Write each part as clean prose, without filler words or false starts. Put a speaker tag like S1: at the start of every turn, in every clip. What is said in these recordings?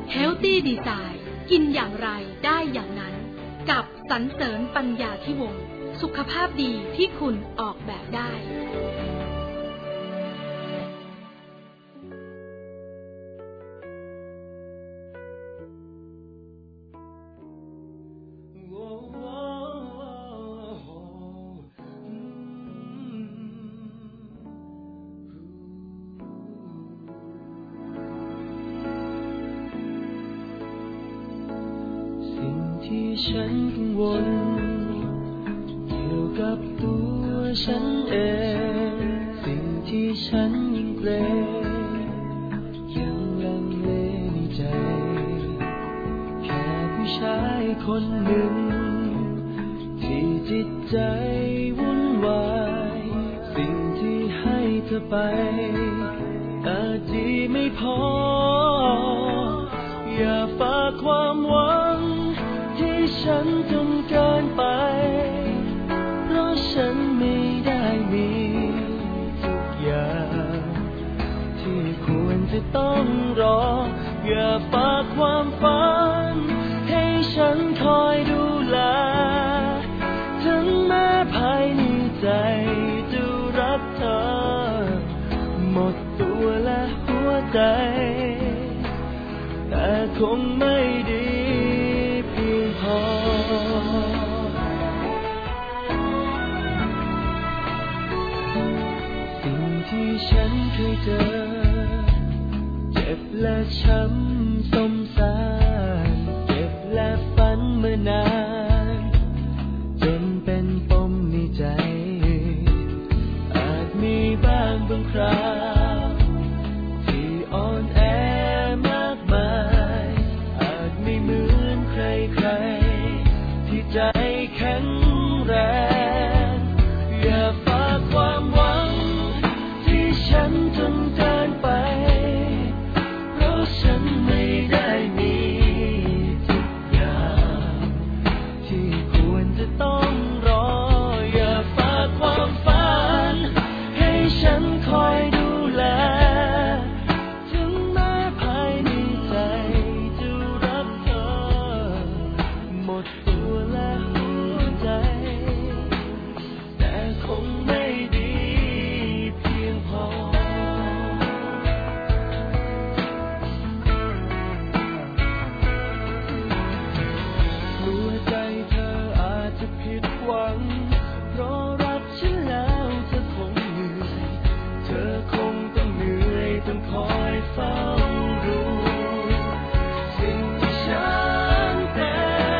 S1: Healthy Design กินอย่างไรได้อย่างนั้นกับสรรเสริญปัญญาธิวงศ์สุขภาพดีที่คุณออกแบบได้
S2: ที่ฉันกังวลเกี่ยวกับตัวฉันเองสิ่งที่ฉันยิ่งเกรงยังลังเลในใจแค่ผู้ชายคนหนึ่งที่จิตใจวุ่นวายสิ่งที่ให้เธอไปอาจจะไม่พออย่าฝากความหวังฉันจนเกินไปเพราะฉันไม่ได้มีทุกอย่างที่ควรจะต้องรออย่าฝากความฝันให้ฉันคอยดูแลถึงแม้ภายในใจจะรักเธอหมดตัวและหัวใจแต่คงไม่ดีสิ่งที่ฉันเคยเจอเจ็บและช้ำซ้ำซากเจ็บและฝันเมื่อนานจนเป็นปมในใจอาจมีบ้างบางคราวที่อ่อนแอมากมายอาจไม่เหมือนใครที่ใจแข็งแรงอย่าฝากความหวังที่ฉันจนเกินไปเพราะฉันไม่ได้มีทุกอย่างที่ควรจะต้องรออย่าฝากความฝันให้ฉันคอยดูแลถึงแม้ภายในใจจะรักเธอหมดแต่คงไม่ดีเพียงพอหัวใจเธออาจจะผิดหวังเพราะรักฉันแล้วเธอคงเหนื่อยเธอคงต้องเหนื่อยต้องคอยเฝ้าดูสิ่งที่ฉันเป็น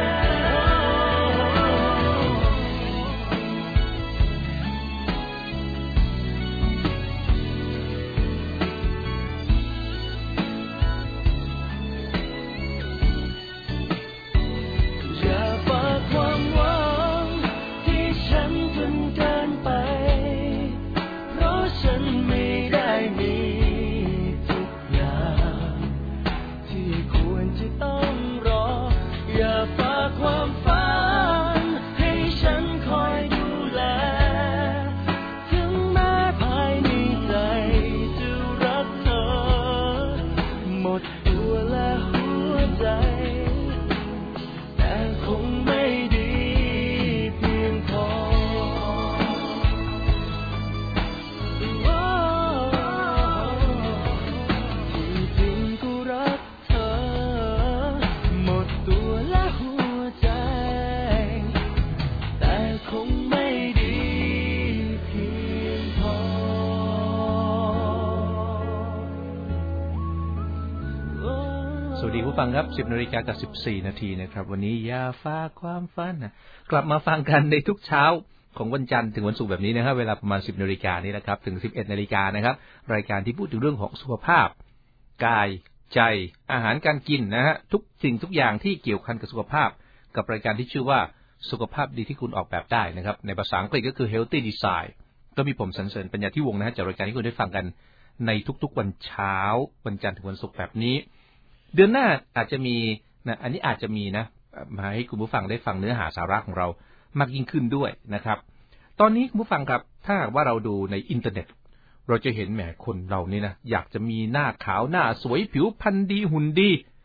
S2: ฟังครับ 10:14 นาทีนะครับวันนี้อย่าฝากความฝันนะกลับมาฟังกันในทุกเช้าของวันจันทร์ถึงวันศุกร์แบบนี้นะครับเวลาประมาณ 10:00 นนี้นะครับถึง 11:00 นนะครับรายการที่พูดถึงเรื่องของสุขภาพกายใจอาหารการกินนะฮะทุกสิ่งทุกอย่างที่เกี่ยวข้องกับสุขภาพกับรายการที่ชื่อว่าสุขภาพดีที่คุณออกแบบได้นะครับในภาษาอังกฤษก็คือ Healthy Design ก็มีผมสรรเสริญปัญญาธิวงศ์นะฮะจากรายการที่คุณได้ฟังกันในทุกๆวันเช้าวันจันทร์ถึงวันศุกร์แบบนี้เดือนหน้าอาจจะมีนะอันนี้อาจจะมีนะมาให้คุณผู้ฟังได้ฟังเนื้อหาสาระของเรามากยิ่งขึ้นด้วยนะครับตอนนี้คุณผู้ฟังครับถ้าว่าเราดูในอินเทอร์เน็ตเราจะเห็นแหมคนเรานี่นะอยากจะมีหน้าขาวหน้าสวยผิวพรรณดีหุ่นดี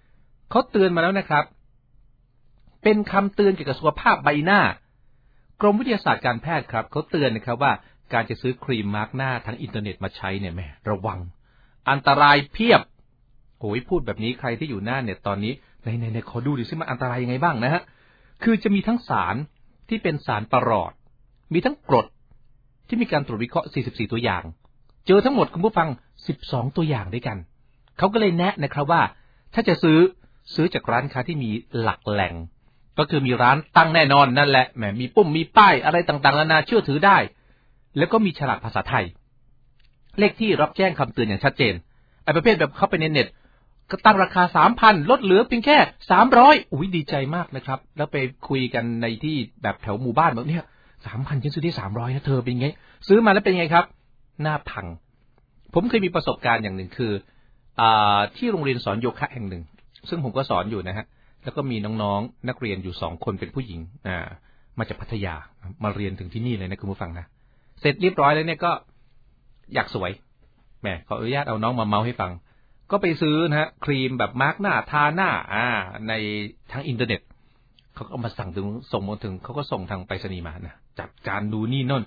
S2: เขาเตือนมาแล้วนะครับเป็นคำเตือนเกี่ยวกับสุขภาพใบหน้ากรมวิทยาศาสตร์การแพทย์ครับเขาเตือนนะครับว่าการจะซื้อครีมมาร์กหน้าทางอินเทอร์เน็ตมาใช้เนี่ยแม่ระวังอันตรายเพียบโอ้ยพูดแบบนี้ใครที่อยู่หน้าเน็ตตอนนี้ในขอดูดิซิมันอันตรายยังไงบ้างนะฮะคือจะมีทั้งสารที่เป็นสารประหลอดมีทั้งกรดที่มีการตรวจวิเคราะห์44ตัวอย่างเจอทั้งหมดคุณผู้ฟัง12ตัวอย่างด้วยกันเขาก็เลยแนะนะครับว่าถ้าจะซื้อจากร้านค้าที่มีหลักแหล่งก็คือมีร้านตั้งแน่นอนนั่นแหละแหมมีปุ่มมีป้ายอะไรต่างๆนานาเชื่อถือได้แล้วก็มีฉลากภาษาไทยเลขที่รับแจ้งคำเตือนอย่างชัดเจนไอ้ประเภทแบบเข้าไปในเน็ตก็ตั้งราคา 3,000 ลดเหลือเพียงแค่300อุ้ยดีใจมากนะครับแล้วไปคุยกันในที่แบบแถวหมู่บ้านแบบเนี้ย 3,000 ฉันซื้อได้300นะเธอเป็นไงซื้อมาแล้วเป็นไงครับหน้าพังผมเคยมีประสบการณ์อย่างหนึ่งคือที่โรงเรียนสอนโยคะแห่งหนึ่งซึ่งผมก็สอนอยู่นะฮะแล้วก็มีน้องๆนักเรียนอยู่2คนเป็นผู้หญิงมาจากพัทยามาเรียนถึงที่นี่เลยนะคุณผู้ฟังนะเสร็จเรียบร้อยแล้วเนี่ยก็อยากสวยแหมขออนุญาตเอาน้องมาเมาให้ฟังก็ไปซื้อนะฮะครีมแบบมาร์กหน้าทาหน้าในทางอินเทอร์เน็ตเขาก็มาสั่งถึงส่งมาถึงเขาก็ส่งทางไปรษณีย์มานะจัดการดูนี่นั่น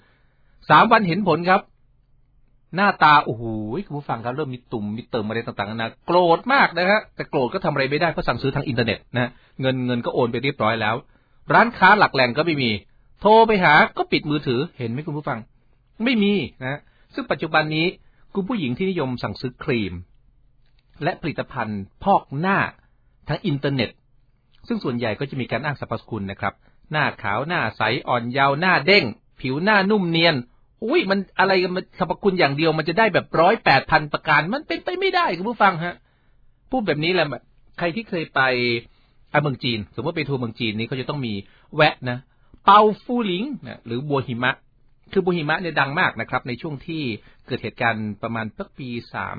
S2: 3 วันเห็นผลครับหน้าตาโอ้โหคุณผู้ฟังครับเริ่มมีตุ่มมีเติมอะไรต่างๆนะโกรธมากนะฮะแต่โกรธก็ทำอะไรไม่ได้เพราะสั่งซื้อทางอินเทอร์เน็ตนะเงินก็โอนไปเรียบร้อยแล้วร้านค้าหลักแหล่งก็ไม่มีโทรไปหาก็ปิดมือถือเห็นไหมคุณผู้ฟังไม่มีนะซึ่งปัจจุบันนี้คุณผู้หญิงที่นิยมสั่งซื้อครีมและผลิตภัณฑ์พอกหน้าทางอินเทอร์เน็ตซึ่งส่วนใหญ่ก็จะมีการอ้างสรรพคุณนะครับหน้าขาวหน้าใสอ่อนเยาว์หน้าเด้งผิวหน้านุ่มเนียนอุ้ยมันอะไรกันมันสรรพคุณอย่างเดียวมันจะได้แบบ108,000ประการมันเป็นไปไม่ได้คุณผู้ฟังฮะพูดแบบนี้แหละใครที่เคยไปเมืองจีนสมมติไปทัวร์เมืองจีนนี้เขาจะต้องมีแวะนะเปาฟูหลิงนะหรือบัวหิมะคือบัวหิมะเนี่ยดังมากนะครับในช่วงที่เกิดเหตุการณ์ประมาณปี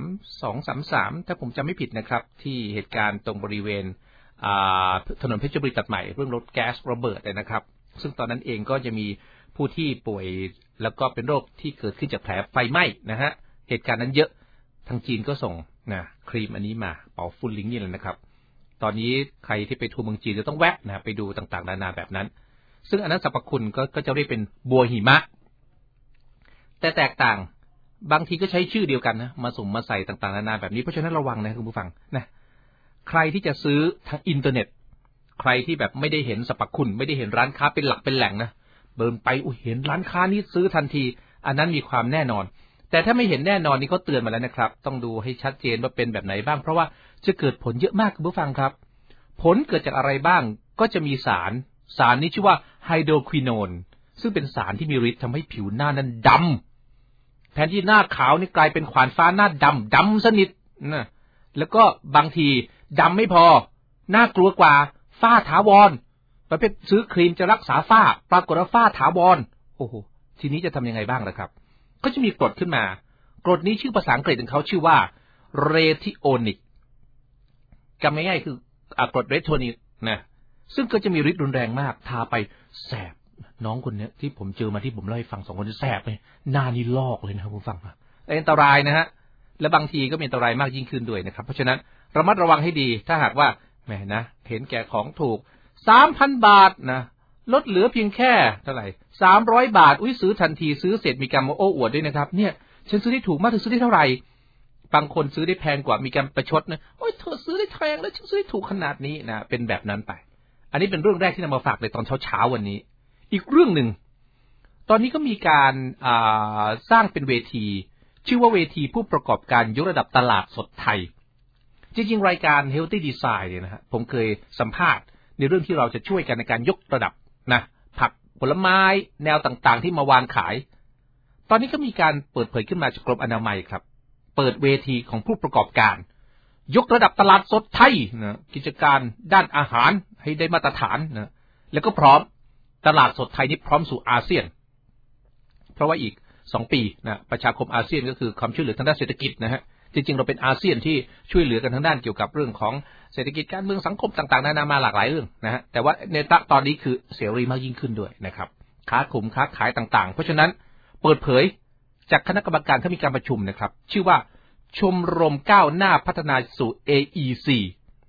S2: 3233ถ้าผมจำไม่ผิดนะครับที่เหตุการณ์ตรงบริเวณถนนเพชรบุรีตัดใหม่เรื่องรถแก๊สระเบิดเลยนะครับซึ่งตอนนั้นเองก็จะมีผู้ที่ป่วยแล้วก็เป็นโรคที่เกิดขึ้นจากแผลไฟไหม้นะฮะเหตุการณ์นั้นเยอะทางจีนก็ส่งนะครีมอันนี้มาเป่าฟูหลิงนี่แหละนะครับตอนนี้ใครที่ไปทัวร์เมืองจีนจะต้องแวะนะไปดูต่างๆนานาแบบนั้นซึ่งอันนั้นสรรพคุณก็จะเรียกเป็นบัวหิมะแต่แตกต่างบางทีก็ใช้ชื่อเดียวกันนะมาสุ่มมาใส่ต่างๆนานาแบบนี้เพราะฉะนั้นระวังนะคุณผู้ฟังนะใครที่จะซื้อทางอินเทอร์เน็ตใครที่แบบไม่ได้เห็นสรรพคุณไม่ได้เห็นร้านค้าเป็นหลักเป็นแหล่งนะเดินไปเห็นร้านค้านี้ซื้อทันทีอันนั้นมีความแน่นอนแต่ถ้าไม่เห็นแน่นอนนี่เขาเตือนมาแล้วนะครับต้องดูให้ชัดเจนว่าเป็นแบบไหนบ้างเพราะว่าจะเกิดผลเยอะมากคุณผู้ฟังครับผลเกิดจากอะไรบ้างก็จะมีสารนี้ชื่อว่าไฮโดรควิโนนซึ่งเป็นสารที่มีฤทธิ์ทำให้ผิวหน้านั้นดำแทนที่หน้าขาวนี่กลายเป็นขวานฟ้าหน้าดำสนิทนะแล้วก็บางทีดำไม่พอน่ากลัวกว่าฝ้าถาวรประเภทซื้อครีมจะรักษาฝ้าปรากฏว่าฝ้าถาวรโอ้โหทีนี้จะทำยังไงบ้างล่ะครับก็จะมีกรดขึ้นมากรดนี้ชื่อภาษาอังกฤษของเขาชื่อว่าเรทิโอนิกจำง่ายๆคือกรดเรทิโอนิกนะซึ่งก็จะมีฤทธิ์รุนแรงมากทาไปแสบน้องคนนี้ที่ผมเจอมาที่ผมเล่าให้ฟัง2 คนแสบเลยหน้านี่ลอกเลยนะครับคุณฟังอันตรายนะฮะและบางทีก็มีอันตรายมากยิ่งขึ้นด้วยนะครับเพราะฉะนั้นระมัดระวังให้ดีถ้าหากว่าแหมนะเห็นแก่ของถูก 3,000 บาทนะลดเหลือเพียงแค่เท่าไหร่300 บาทอุ้ยซื้อทันทีซื้อเสร็จมีการมาโอ้อวดด้วยนะครับเนี่ยฉันซื้อได้ถูกมากเธอซื้อได้เท่าไหร่บางคนซื้อได้แพงกว่ามีการประชดนะโอ้ยเธอซื้อได้แพงแล้วฉันซื้อได้ถูกขนาดนี้นะเป็นแบบนั้นไปอันนี้เป็นเรื่องแรกที่นำมาฝากในตอนเช้าวันนี้อีกเรื่องหนึ่งตอนนี้ก็มีการสร้างเป็นเวทีชื่อว่าเวทีผู้ประกอบการยกระดับตลาดสดไทยจริงๆรายการ Healthy Design เนี่ยนะฮะผมเคยสัมภาษณ์ในเรื่องที่เราจะช่วยกันในการยกระดับนะผักผลไม้แนวต่างๆที่มาวางขายตอนนี้ก็มีการเปิดเผยขึ้นมาจากกรมอนามัยครับเปิดเวทีของผู้ประกอบการยกระดับตลาดสดไทยนะกิจการด้านอาหารให้ได้มาตรฐานนะแล้วก็พร้อมตลาดสดไทยนี้พร้อมสู่อาเซียนเพราะว่าอีก2 ปีนะประชาคมอาเซียนก็คือความช่วยเหลือทางด้านเศรษฐกิจนะฮะจริงๆเราเป็นอาเซียนที่ช่วยเหลือกันทางด้านเกี่ยวกับเรื่องของเศรษฐกิจการเมืองสังคมต่างๆนานามาหลากหลายเรื่องนะฮะแต่ว่าในตอนนี้คือเสรีมากยิ่งขึ้นด้วยนะครับค้าขายต่างๆเพราะฉะนั้นเปิดเผยจากคณะกรรมการที่มีการประชุมนะครับชื่อว่าชมรมก้าวหน้าพัฒนาสู่ AEC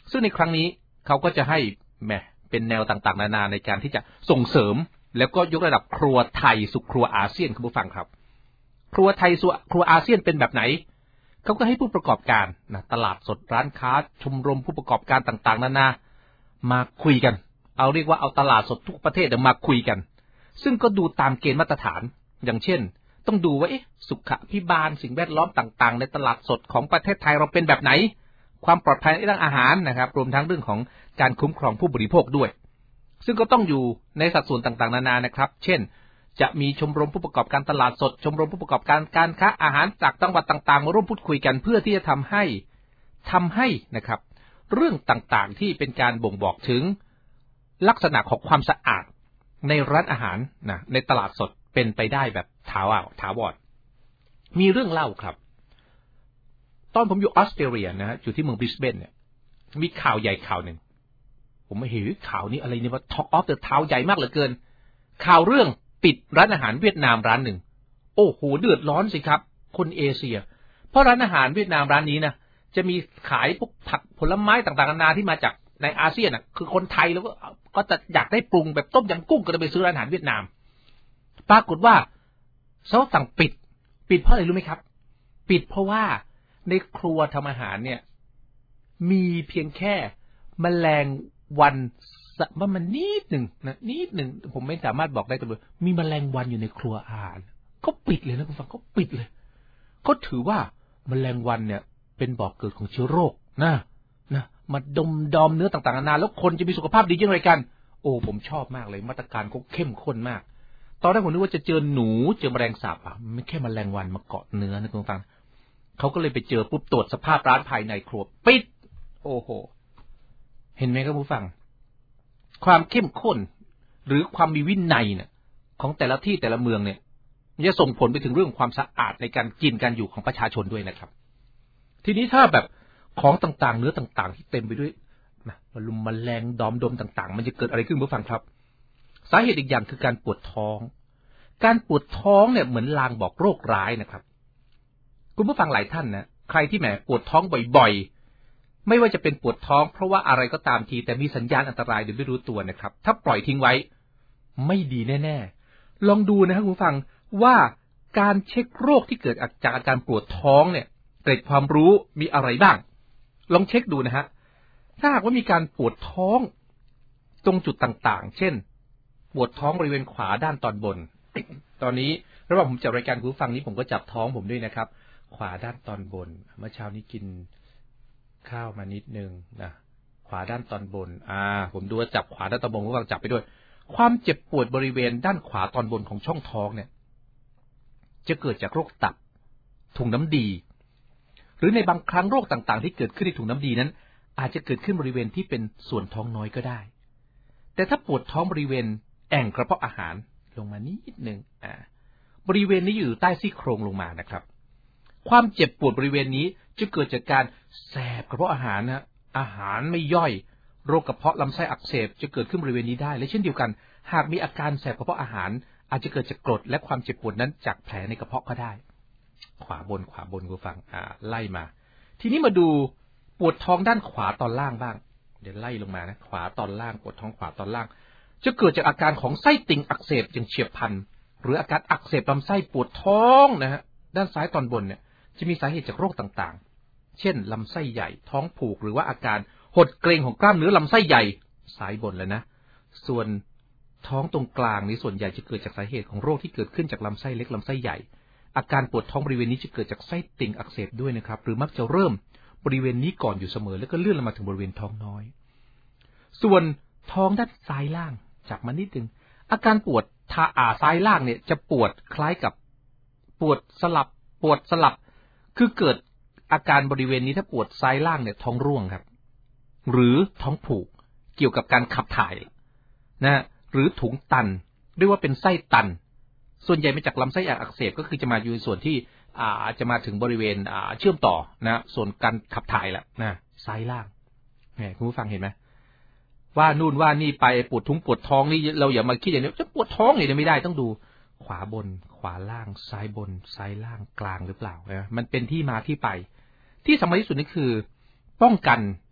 S2: ซึ่งในครั้งนี้เขาก็จะให้เป็นแนวต่างๆนานาในการที่จะส่งเสริมแล้วก็ยกระดับครัวไทยสู่ครัวอาเซียนคุณผู้ฟังครับครัวไทยสู่ครัวอาเซียนเป็นแบบไหนเขาก็ให้ผู้ประกอบการตลาดสดร้านค้าชมรมผู้ประกอบการต่างๆนานามาคุยกันเอาเรียกว่าเอาตลาดสดทุกประเทศมาคุยกันซึ่งก็ดูตามเกณฑ์มาตรฐานอย่างเช่นต้องดูว่าสุขภิบาลสิ่งแวดล้อมต่างๆในตลาดสดของประเทศไทยเราเป็นแบบไหนความปลอดภัยในด้านอาหารนะครับรวมทั้งเรื่องของการคุ้มครองผู้บริโภคด้วยซึ่งก็ต้องอยู่ในสัดส่วนต่างๆนานานะครับเช่นจะมีชมรมผู้ประกอบการตลาดสดชมรมผู้ประกอบการการค้าอาหารจากจังหวัดต่างๆมาร่วมพูดคุยกันเพื่อที่จะทำให้นะครับเรื่องต่างๆที่เป็นการบ่งบอกถึงลักษณะของความสะอาดในร้านอาหารในตลาดสดเป็นไปได้แบบถาวรมีเรื่องเล่าครับตอนผมอยู่ออสเตรเลียอยู่ที่เมืองบริสเบนเนี่ยมีข่าวใหญ่ข่าวหนึ่งผมไม่เห็นข่าวนี้อะไรเนี่ยว่า Talk of the Town ใหญ่มากเหลือเกินข่าวเรื่องปิดร้านอาหารเวียดนามร้านหนึ่งโอ้โหเดือดร้อนสิครับคนเอเชียเพราะร้านอาหารเวียดนามร้านนี้นะจะมีขายพวกผักผลไม้ต่างๆนานาที่มาจากในอาเซียนคือคนไทยแล้วก็จะอยากได้ปรุงแบบต้มยำกุ้งก็เลยไปซื้อร้านอาหารเวียดนามปรากฏว่าเขาสั่งปิดเพราะอะไรรู้ไหมครับปิดเพราะว่าในครัวทำอาหารเนี่ยมีเพียงแค่แมลงวันมันนิดหนึ่งผมไม่สามารถบอกได้ตัวมีแมลงวันอยู่ในครัวอาหารเขาปิดเลยนะคุณฟังเขาปิดเลยเขาถือว่าแมลงวันเนี่ยเป็นบ่อกเกิดของเชื้อโรคนะมาดอมเนื้อต่างๆนานาแล้วคนจะมีสุขภาพดียังไงกันโอ้ผมชอบมากเลยมาตรการเขาเข้มข้นมากตอนแรกผมนึกว่าจะเจอหนูเจอแมลงสาบไม่แค่แมลงวันมาเกาะเนื้อนะคุณฟังเขาก็เลยไปเจอปุ๊บตรวจสภาพร้านภายในครัวปิดโอ้โหเห็นไหมครับผู้ฟังความเข้มข้นหรือความมีวินัยเนี่ยของแต่ละที่แต่ละเมืองเนี่ยจะส่งผลไปถึงเรื่องความสะอาดในการกินการอยู่ของประชาชนด้วยนะครับทีนี้ถ้าแบบของต่างๆเนื้อต่างๆที่เต็มไปด้วยแมลงดอมดมต่างๆมันจะเกิดอะไรขึ้นผู้ฟังครับสาเหตุอีกอย่างคือการปวดท้องเนี่ยเหมือนลางบอกโรคร้ายนะครับคุณผู้ฟังหลายท่านนะใครที่แหมปวดท้องบ่อยๆไม่ว่าจะเป็นปวดท้องเพราะว่าอะไรก็ตามทีแต่มีสัญญาณอันตรายโดยไม่รู้ตัวนะครับถ้าปล่อยทิ้งไว้ไม่ดีแน่ๆลองดูนะครับคุณผู้ฟังว่าการเช็คโรคที่เกิดจากอาการปวดท้องเนี่ยเกร็ดความรู้มีอะไรบ้างลองเช็คดูนะฮะถ้าหากว่ามีการปวดท้องตรงจุดต่างๆเช่นปวดท้องบริเวณขวาด้านตอนบน ตอนนี้ระหว่างผมจัดรายการคุณผู้ฟังนี้ผมก็จับท้องผมด้วยนะครับขวาด้านตอนบนเมื่อเช้านี้กินข้าวมานิดนึงนะขวาด้านตอนบนผมดูว่าจับขวาด้านตอนบนคุณผู้ฟังจับไปด้วยความเจ็บปวดบริเวณด้านขวาตอนบนของช่องท้องเนี่ยจะเกิดจากโรคตับถุงน้ำดีหรือในบางครั้งโรคต่างๆที่เกิดขึ้นในถุงน้ำดีนั้นอาจจะเกิดขึ้นบริเวณที่เป็นส่วนท้องน้อยก็ได้แต่ถ้าปวดท้องบริเวณแอ่งกระเพาะอาหารลงมานิดนึงบริเวณนี้อยู่ใต้ซี่โครงลงมานะครับความเจ็บปวดบริเวณนี้จะเกิดจากการแสบกระเพาะอาหารอาหารไม่ย่อยโรคกระเพาะลำไส้อักเสบจะเกิดขึ้นบริเวณนี้ได้และเช่นเดียวกันหากมีอาการแสบกระเพาะอาหารอาจจะเกิดจากกรดและความเจ็บปวดนั้นจากแผลในกระเพาะก็ได้ขวาบนคุณฟังไล่มาทีนี้มาดูปวดท้องด้านขวาตอนล่างบ้างเดี๋ยวไล่ลงมานะขวาตอนล่างปวดท้องขวาตอนล่างจะเกิดจากอาการของไส้ติ่งอักเสบอย่างเฉียบพลันหรืออาการอักเสบลำไส้ปวดท้องนะฮะด้านซ้ายตอนบนเนี่ยจะมีสาเหตุจากโรคต่างๆเช่นลำไส้ใหญ่ท้องผูกหรือว่าอาการหดเกร็งของกล้ามเนื้อลำไส้ใหญ่ซ้ายบนแล้วนะส่วนท้องตรงกลางนี้ส่วนใหญ่จะเกิดจากสาเหตุของโรคที่เกิดขึ้นจากลำไส้เล็กลำไส้ใหญ่อาการปวดท้องบริเวณนี้จะเกิดจากไส้ติ่งอักเสบด้วยนะครับหรือมักจะเริ่มบริเวณนี้ก่อนอยู่เสมอแล้วก็เลื่อนลงมาถึงบริเวณท้องน้อยส่วนท้องด้านซ้ายล่างจับมานิดนึงอาการปวดซ้ายล่างเนี่ยจะปวดคล้ายกับปวดสลับคือเกิดอาการบริเวณนี้ถ้าปวดซ้ายล่างเนี่ยท้องร่วงครับหรือท้องผูกเกี่ยวกับการขับถ่ายนะหรือถุงตันเรียกว่าเป็นไส้ตันส่วนใหญ่มาจากลำไส้ใหญ่อักเสบก็คือจะมาอยู่ในส่วนที่จะมาถึงบริเวณเชื่อมต่อนะส่วนการขับถ่ายแหละนะซ้ายล่างเนี่ยคุณผู้ฟังเห็นไหมว่านู่นว่านี่ไปปวดท้องนี่เราอย่ามาคิดอย่างนี้จะปวดท้องเนี่ยไม่ได้ต้องดูขวาบนขวาล่างซ้ายบนซ้ายล่างกลางหรือเปล่านะมันเป็นที่มาที่ไปที่สำคัญที่สุดนี่คือป้องกัน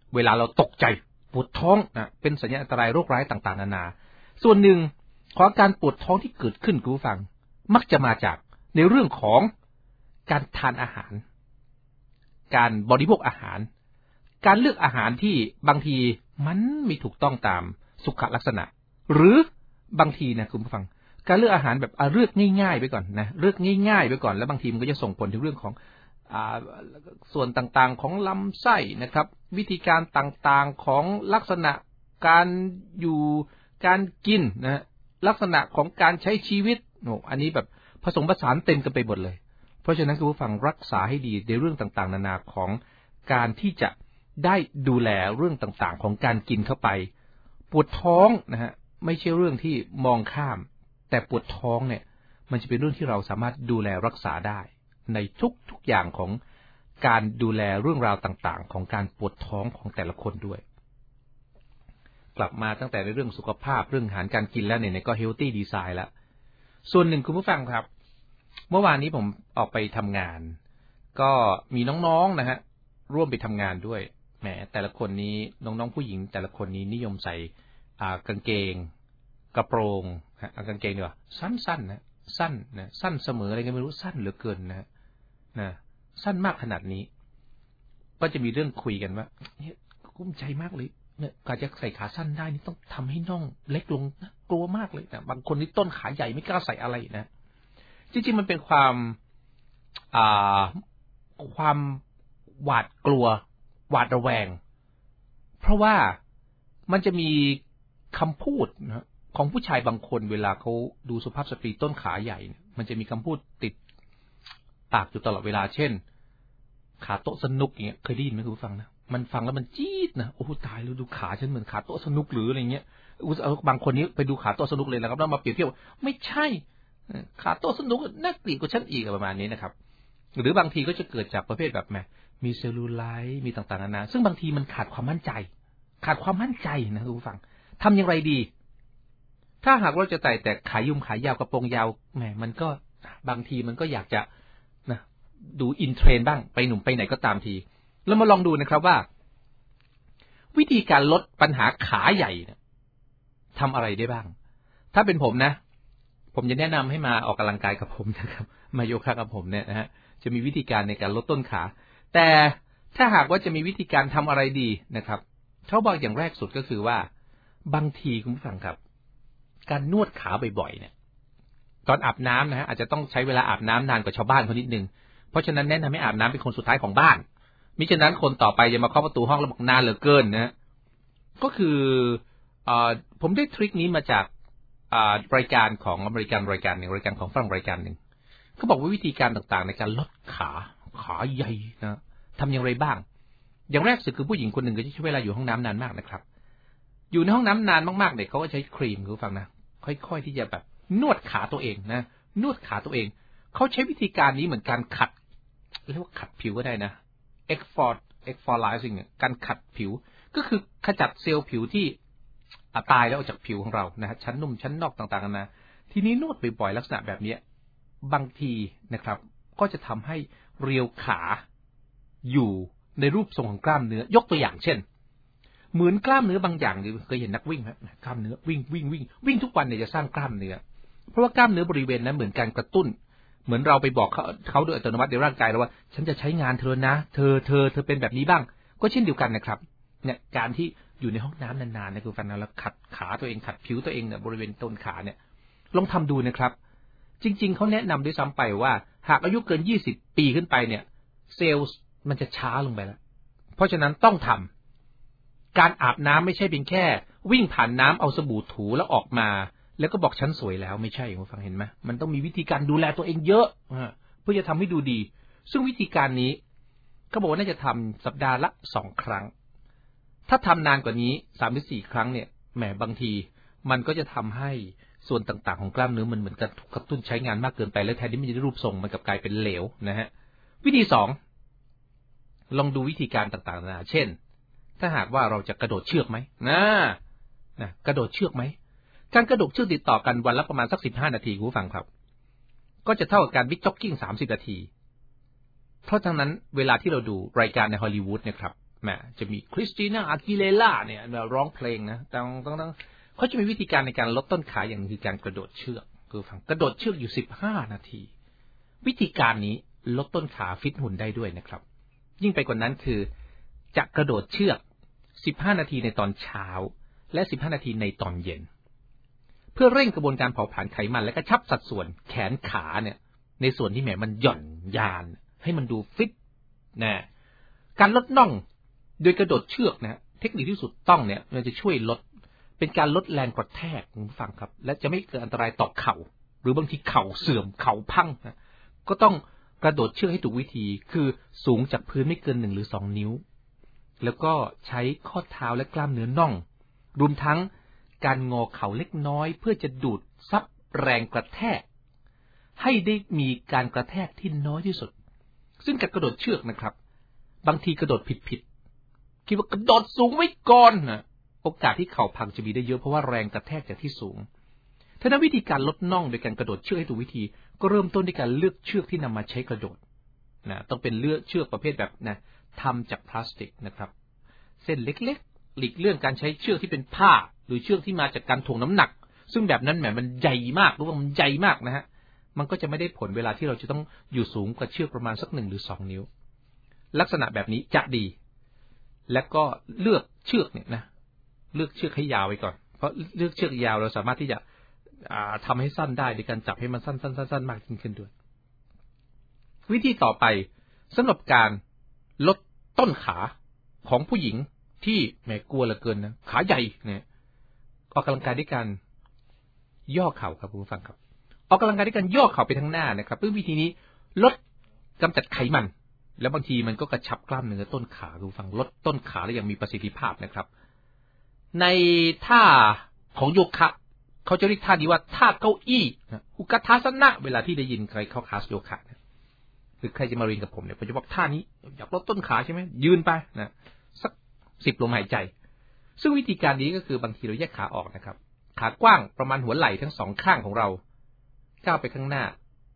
S2: เวลาเราตกใจปวดท้องนะเป็นสัญญาณอันตรายโรคร้ายต่างๆนานาส่วนหนึ่งของอาการปวดท้องที่เกิดขึ้นคุณผู้ฟังมักจะมาจากในเรื่องของการทานอาหารการบริโภคอาหารการเลือกอาหารที่บางทีมันไม่ถูกต้องตามสุขลักษณะหรือบางทีนะคุณผู้ฟังการเลือกอาหารแบบเลือกง่ายๆไปก่อนนะเลือกง่ายๆไปก่อนแล้วบางทีมันก็จะส่งผลถึงเรื่องของส่วนต่างๆของลำไส้นะครับวิธีการต่างๆของลักษณะการอยู่การกินนะลักษณะของการใช้ชีวิตอันนี้แบบผสมผสานเต็มกันไปหมดเลยเพราะฉะนั้นคุณผู้ฟังรักษาให้ดีในเรื่องต่างๆนานาของการที่จะได้ดูแลเรื่องต่างๆของการกินเข้าไปปวดท้องนะฮะไม่ใช่เรื่องที่มองข้ามแต่ปวดท้องเนี่ยมันจะเป็นเรื่องที่เราสามารถดูแลรักษาได้ในทุกอย่างของการดูแลเรื่องราวต่างๆของการปวดท้องของแต่ละคนด้วยกลับมาตั้งแต่ในเรื่องสุขภาพเรื่องอาหารการกินแล้วเนี่ยก็ healthy design แล้วส่วนหนึ่งคุณผู้ฟังครับเมื่อวานนี้ผมออกไปทำงานก็มีน้องๆนะฮะร่วมไปทำงานด้วยแหมแต่ละคนนี้น้องๆผู้หญิงแต่ละคนนี้นิยมใส่กางเกงกระโปรงกางเกงดีกว่าสั้นๆนะสั้นนะสั้นเสมออะไรก็ไม่รู้สั้นเหลือเกินนะสั้นมากขนาดนี้ก็จะมีเรื่องคุยกันว่าเนี่ยกุ้มใจมากเลยเนี่ยการจะใส่ขาสั้นได้นี่ต้องทำให้น่องเล็กลงนะกลัวมากเลยนะบางคนนี่ต้นขาใหญ่ไม่กล้าใส่อะไรนะจริงๆมันเป็นความหวาดกลัวหวาดระแวงเพราะว่ามันจะมีคำพูดนะของผู้ชายบางคนเวลาเขาดูสุภาพสตรีต้นขาใหญ่มันจะมีคำพูดติดปากอยู่ตลอดเวลาเช่นขาโต๊ะสนุกอย่างเงี้ยเคยได้ยินไหมคุณผู้ฟังนะมันฟังแล้วมันจี๊ดนะโอ้ตายแล้วดูขาฉันเหมือนขาโต๊ะสนุกหรืออะไรเงี้ยบางคนนี้ไปดูขาโต๊ะสนุกเลยนะครับแล้วมาเปรียบเทียบไม่ใช่ขาโต๊ะสนุกน่าเกลียดกว่าฉันอีกประมาณนี้นะครับหรือบางทีก็จะเกิดจากประเภทแบบแหมมีเซลลูไลท์มีต่างๆนานาซึ่งบางทีมันขาดความมั่นใจนะคุณผู้ฟังทำอย่างไรดีถ้าหากเราจะใส่แต่ขายขายาวกระโปรงยาวแหมมันก็บางทีมันก็อยากจะนะดูอินเทรนด์บ้างไปหนุ่มไปไหนก็ตามทีแล้วมาลองดูนะครับว่าวิธีการลดปัญหาขาใหญ่เนี่ยทำอะไรได้บ้างถ้าเป็นผมนะผมจะแนะนำให้มาออกกำลังกายกับผมนะครับมาโยคะกับผมเนี่ยนะฮะจะมีวิธีการในการลดต้นขาแต่ถ้าหากว่าจะมีวิธีการทำอะไรดีนะครับเขาบอกอย่างแรกสุดก็คือว่าบางทีคุณผู้ฟังครับการนวดขาบ่อยๆเนี่ยตอนอาบน้ำนะฮะอาจจะต้องใช้เวลาอาบน้ำนานกว่าชาวบ้านเขานิดนึงเพราะฉะนั้นแนะนำให้อาบน้ำเป็นคนสุดท้ายของบ้านมิฉะนั้นคนต่อไปจะมาเคาะประตูห้องแล้วบอกนานเหลือเกินนะก็คือผมได้ทริคนี้มาจากรายการของอเมริกันรายการหนึ่งรายการของฝรั่งรายการหนึ่งเขาบอกว่าวิธีการต่างๆในการลดขาใหญ่นะทำอย่างไรบ้างอย่างแรกสุดคือผู้หญิงคนหนึ่งก็จะใช้เวลาอยู่ห้องน้ำนานมากนะครับอยู่ในห้องน้ำนานมากๆเนี่ยเขาก็ใช้ครีมคุณฟังนะค่อยๆที่จะแบบนวดขาตัวเองนะนวดขาตัวเองเขาใช้วิธีการนี้เหมือนการขัดเรียกว่าขัดผิวก็ได้นะexfoliating การขัดผิวก็คือขจัดเซลล์ผิวที่ตายแล้วออกจากผิวของเรานะฮะชั้นนุ่มชั้นนอกต่างๆนะทีนี้นวดบ่อยๆลักษณะแบบนี้บางทีนะครับก็จะทำให้เรียวขาอยู่ในรูปทรงของกล้ามเนื้อยกตัวอย่างเช่นเหมือนกล้ามเนื้อบางอย่างนี่เคยเห็นนักวิ่งไหมกล้ามเนื้อวิ่งทุกวันเนี่ยจะสร้างกล้ามเนื้อเพราะว่ากล้ามเนื้อบริเวณนั้นเหมือนการกระตุ้นเหมือนเราไปบอกเขาโดยอัตโนมัติในร่างกายเราว่าฉันจะใช้งานเธอนะเธอเป็นแบบนี้บ้างก็เช่นเดียวกันนะครับเนี่ยการที่อยู่ในห้องน้ำนานๆนะคุณฟังนะแล้วขัดขาตัวเองขัดผิวตัวเองเนี่ยบริเวณต้นขาเนี่ยลองทำดูนะครับจริงๆเขาแนะนำด้วยซ้ำไปว่าหากอายุเกิน20 ปีขึ้นไปเนี่ยเซลล์มันจะช้าลงไปแล้วเพราะฉะนั้นต้องทำการอาบน้ำไม่ใช่เพียงแค่วิ่งผ่านน้ำเอาสบู่ถูแล้วออกมาแล้วก็บอกฉันสวยแล้วไม่ใช่คุณฟังเห็นไหมมันต้องมีวิธีการดูแลตัวเองเยอะเพื่อจะทำให้ดูดีซึ่งวิธีการนี้เขาบอกว่าน่าจะทำสัปดาห์ละ2 ครั้งถ้าทำนานกว่านี้3 หรือ 4 ครั้งเนี่ยแหมบางทีมันก็จะทำให้ส่วนต่างๆของกล้ามเนื้อมันเหมือนกับกระตุ้นใช้งานมากเกินไปแล้วแทนที่มันจะได้รูปทรงมันกลับกลายเป็นเหลวนะฮะวิธี2ลองดูวิธีการต่างๆนะเช่นถ้าหากว่าเราจะกระโดดเชือกไหมกระโดดเชือกไหมการกระโดดเชือกติดต่อกันวันละประมาณสัก15 นาทีคุณผู้ฟังครับก็จะเท่ากับการวิ่งจ็อกกิ้ง30 นาทีเพราะฉะนั้นเวลาที่เราดูรายการในฮอลลีวูดเนี่ยครับแหมจะมีคริสติน่าอากิเลล่าเนี่ยร้องเพลงนะต้องเขาจะมีวิธีการในการลดต้นขาอย่างนึงคือการกระโดดเชือกคือฟังกระโดดเชือกอยู่15นาทีวิธีการนี้ลดต้นขาฟิตหุ่นได้ด้วยนะครับยิ่งไปกว่านั้นคือจะกระโดดเชือก15นาทีในตอนเช้าและ15นาทีในตอนเย็นเพื่อเร่งกระบวนการเผาผลาญไขมันและกระชับสัดส่วนแขนขาเนี่ยในส่วนที่แหมมันหย่อนยานให้มันดูฟิตนะการลดน่องโดยกระโดดเชือกนะเทคนิคที่สุดต้องเนี่ยมันจะช่วยลดเป็นการลดแรงกระแทกคุณฟังครับและจะไม่เกิดอันตรายต่อเข่าหรือบางทีเข่าเสื่อมเข่าพังนะก็ต้องกระโดดเชือกให้ถูกวิธีคือสูงจากพื้นไม่เกิน1 หรือ 2 นิ้วแล้วก็ใช้ข้อเท้าและกล้ามเนื้อน่องรวมทั้งการงอเข่าเล็กน้อยเพื่อจะดูดซับแรงกระแทกให้ได้มีการกระแทกที่น้อยที่สุดซึ่งการกระโดดเชือกนะครับบางทีกระโดดผิดคิดว่ากระโดดสูงไว้ก่อนนะโอกาสที่เข่าพังจะมีได้เยอะเพราะว่าแรงกระแทกจากที่สูงฉะนั้นวิธีการลดน่องโดยการกระโดดเชือกให้ถูกวิธีก็เริ่มต้นด้วยการเลือกเชือกที่นำมาใช้กระโดดนะต้องเป็นเลือกเชือกประเภทแบบนะทำจากพลาสติกนะครับเส้นเล็กๆหลีกเลี่ยงการใช้เชือกที่เป็นผ้าหรือเชือกที่มาจากการถ่วงน้ำหนักซึ่งแบบนั้นแหมมันใหญ่มากหรือว่ามันใหญ่มากนะฮะมันก็จะไม่ได้ผลเวลาที่เราจะต้องอยู่สูงกว่าเชือกประมาณสัก1 หรือ 2 นิ้วลักษณะแบบนี้จะดีและก็เลือกเชือกเนี่ยนะเลือกเชือกให้ยาวไว้ก่อนเพราะเลือกเชือกยาวเราสามารถที่จะทำให้สั้นได้โดยการจับให้มันสั้นมากยิ่งขึ้นด้วยวิธีต่อไปสำหรับการลดต้นขาของผู้หญิงที่แหมกลัวเหลือเกินนะขาใหญ่เนี่ยออกกำลังกายด้วยการย่อเข่าครับคุณผู้ฟังครับออกกำลังกายด้วยการย่อเข่าไปทางหน้านะครับวิธีนี้ลดกำจัดไขมันแล้วบางทีมันก็กระชับกล้ามเนื้อต้นขาคุณผู้ฟังลดต้นขาได้อย่างมีประสิทธิภาพนะครับในท่าของโยคะเขาจะเรียกท่านี้ว่าท่าเก้าอี้อุกทาสนะเวลาที่ได้ยินใครเข้าคลาสโยคะหรือใครจะมาเรียนกับผมเนี่ยผมจะบอกท่านี้อยากลดต้นขาใช่ไหมยืนไปนะสัก10 ลมหายใจซึ่งวิธีการนี้ก็คือบางทีเราแยกขาออกนะครับขากว้างประมาณหัวไหล่ทั้ง2ข้างของเราก้าวไปข้างหน้า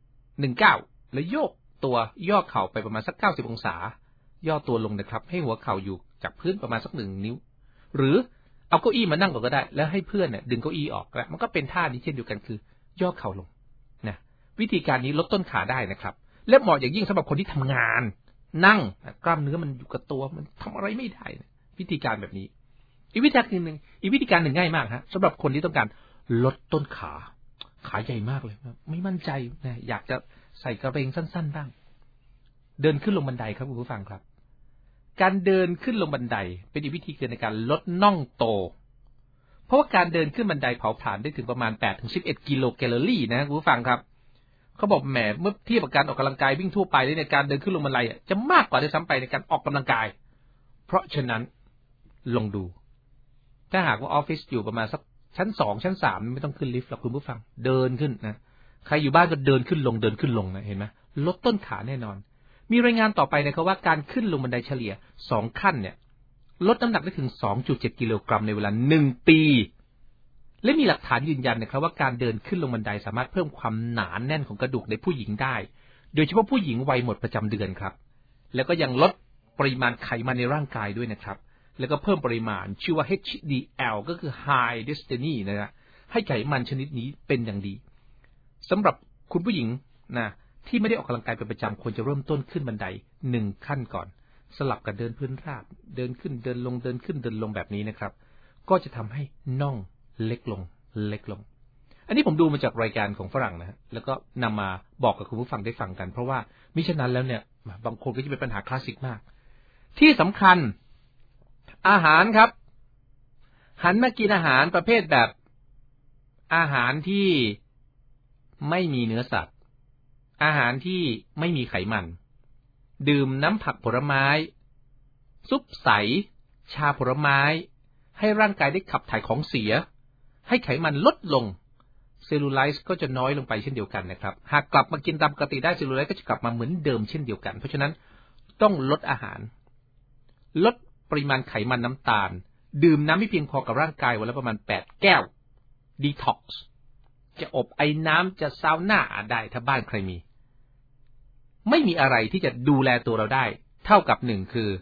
S2: 1 ก้าวแล้วโยกตัวย่อเข่าไปประมาณสัก90 องศาย่อตัวลงนะครับให้หัวเข่าอยู่จากพื้นประมาณสัก1 นิ้วหรือเอาเก้าอี้มานั่งก่อนก็ได้แล้วให้เพื่อนเนี่ยดึงเก้าอี้ออกแล้วมันก็เป็นท่านี้เช่นเดียวกันคือย่อเข่าลงนะวิธีการนี้ลดต้นขาได้นะครับและเหมาะอย่างยิ่งสำหรับคนที่ทำงานนั่งกล้ามเนื้อมันอยู่กับตัวมันทำอะไรไม่ได้วิธีการแบบนี้อีกวิธีการหนึ่งง่ายมากฮะสำหรับคนที่ต้องการลดต้นขาใหญ่มากเลยไม่มั่นใจนะอยากจะใส่กระเบงสั้นๆบ้างเดินขึ้นลงบันไดครับคุณผู้ฟังครับการเดินขึ้นลงบันไดเป็นอีกวิธีในการลดน่องโตเพราะว่าการเดินขึ้นบันไดเผาผลาญได้ถึงประมาณ8 ถึง 11 กิโลแคลอรี่นะคุณผู้ฟังครับเขาบอกแหมเมื่อเทียบกับการออกกำลังกายวิ่งทั่วไปในการเดินขึ้นลงบันไดจะมากกว่าด้วยซ้ำไปในการออกกำลังกายเพราะฉะนั้นลองดูถ้าหากว่าออฟฟิศอยู่ประมาณสักชั้น2 ชั้น3ไม่ต้องขึ้นลิฟต์หรอกคุณผู้ฟังเดินขึ้นนะใครอยู่บ้านก็เดินขึ้นลงนะเห็นไหมลดต้นขาแน่นอนมีรายงานต่อไปนะครับว่าการขึ้นลงบันไดเฉลี่ย2 ขั้นเนี่ยลดน้ำหนักได้ถึง 2.7 กิโลกรัมในเวลา1 ปีและมีหลักฐานยืนยันนะครับว่าการเดินขึ้นลงบันไดสามารถเพิ่มความหนาแน่นของกระดูกในผู้หญิงได้โดยเฉพาะผู้หญิงวัยหมดประจำเดือนครับแล้วก็ยังลดปริมาณไขมันในร่างกายด้วยนะครับแล้วก็เพิ่มปริมาณชื่อว่า HDL ก็คือ High Density นะให้ไขมันชนิดนี้เป็นอย่างดีสำหรับคุณผู้หญิงนะที่ไม่ได้ออกกำลังกายเป็นประจำควรจะเริ่มต้นขึ้นบันได1 ขั้นก่อนสลับกับเดินพื้นราบเดินขึ้นเดินลงเดินขึ้นเดินลงแบบนี้นะครับก็จะทำให้น่องเล็กลงอันนี้ผมดูมาจากรายการของฝรั่งนะแล้วก็นำมาบอกกับคุณผู้ฟังได้ฟังกันเพราะว่ามิฉะนั้นแล้วเนี่ยบางคนก็จะเป็นปัญหาคลาสสิกมากที่สำคัญอาหารครับหันมากินอาหารประเภทแบบอาหารที่ไม่มีเนื้อสัตว์อาหารที่ไม่มีไขมันดื่มน้ำผักผลไม้ซุปใสชาผลไม้ให้ร่างกายได้ขับถ่ายของเสียให้ไขมันลดลงเซลลูไลท์ก็จะน้อยลงไปเช่นเดียวกันนะครับหากกลับมากินตามปกติได้เซลลูไลท์ก็จะกลับมาเหมือนเดิมเช่นเดียวกันเพราะฉะนั้นต้องลดอาหารลดปริมาณไขมันน้ำตาลดื่มน้ำให้เพียงพอกับร่างกายวันละประมาณ8 แก้วดีท็อกซ์จะอบไอ้น้ำจะซาวน่าได้ถ้าบ้านใครมีไม่มีอะไรที่จะดูแลตัวเราได้เท่ากับ1คือ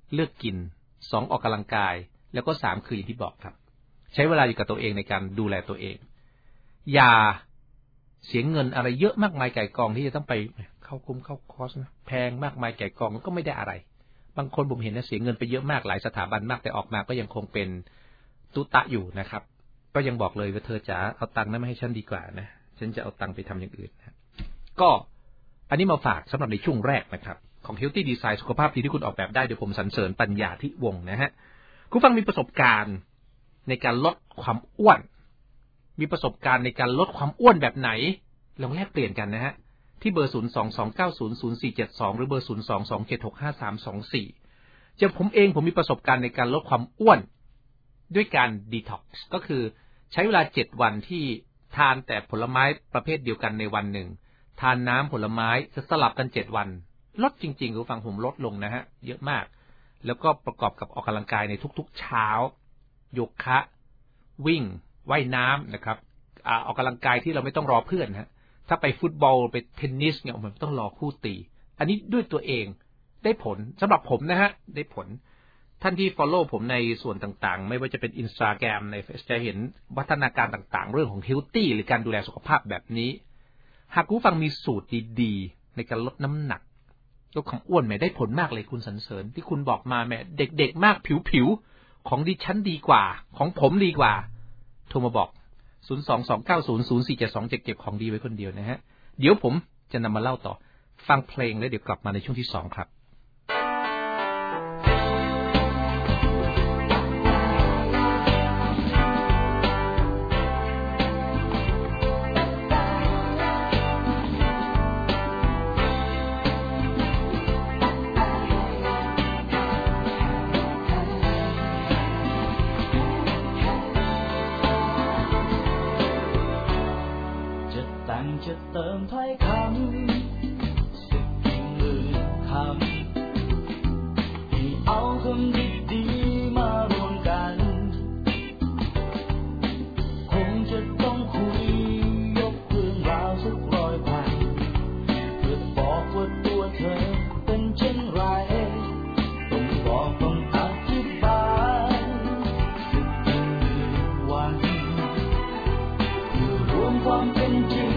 S2: เลือกกิน2ออกกำลังกายแล้วก็3คืออย่างที่บอกครับใช้เวลาอยู่กับตัวเองในการดูแลตัวเองอย่าเสียเงินอะไรเยอะมากมายไก่กองที่จะต้องไปเข้าคอร์สนะแพงมากมายไก่กองก็ไม่ได้อะไรบางคนผมเห็นนะเสียเงินไปเยอะมากหลายสถาบันมากแต่ออกมาก็ยังคงเป็นตุตะอยู่นะครับก็ยังบอกเลยว่าเธอจ๋าเอาตังค์นั้นมาให้ฉันดีกว่านะฉันจะเอาตังค์ไปทำอย่างอื่นนะก็อันนี้มาฝากสำหรับในช่วงแรกนะครับของ Healthy Design สุขภาพดีที่คุณออกแบบได้โดยผมสรรเสริญปัญญาที่วงนะฮะคุณฟังมีประสบการณ์ในการลดความอ้วนมีประสบการณ์ในการลดความอ้วนแบบไหนลองแลกเปลี่ยนกันนะฮะที่เบอร์022900472หรือเบอร์022765324เจ้าผมเองผมมีประสบการณ์ในการลดความอ้วนด้วยการดีท็อกซ์ก็คือใช้เวลา7วันที่ทานแต่ผลไม้ประเภทเดียวกันในวันหนึ่งทานน้ำผลไม้จะสลับกัน7วันลดจริงๆคุณฟังผมลดลงนะฮะเยอะมากแล้วก็ประกอบกับออกกำลังกายในทุกๆเช้าโยคะวิ่งว่ายน้ำนะครับออกกำลังกายที่เราไม่ต้องรอเพื่อนฮะถ้าไปฟุตบอลไปเทนนิสเนี่ยมันต้องรอคู่ตีอันนี้ด้วยตัวเองได้ผลสำหรับผมนะฮะได้ผลท่านที่ follow ผมในส่วนต่างๆไม่ว่าจะเป็น Instagram ใน Facebook จะเห็นวัฒนาการต่างๆเรื่องของ healthy หรือการดูแลสุขภาพแบบนี้หากผู้ฟังมีสูตรดีๆในการลดน้ำหนักลดความอ้วนแม่ได้ผลมากเลยคุณสรรเสริญที่คุณบอกมาแม่เด็กๆมากผิวๆของดิฉันดีกว่าของผมดีกว่าโทรมาบอก022900472จะเก็บของดีไว้คนเดียวนะฮะเดี๋ยวผมจะนำมาเล่าต่อฟังเพลงแล้วเดี๋ยวกลับมาในช่วงที่2ครับ
S3: จะเติมถ้อยคำสักกี่หมื่นคำให้เอาคำดีๆมารวมกันคงจะต้องคุยยกเรื่องราวสัก100 พันเพื่อบอกว่าตัวเธอเป็นเช่นไรต้องบอกต้องอธิบายสักกี่หมื่นวันเพื่อรวมความเป็นจริง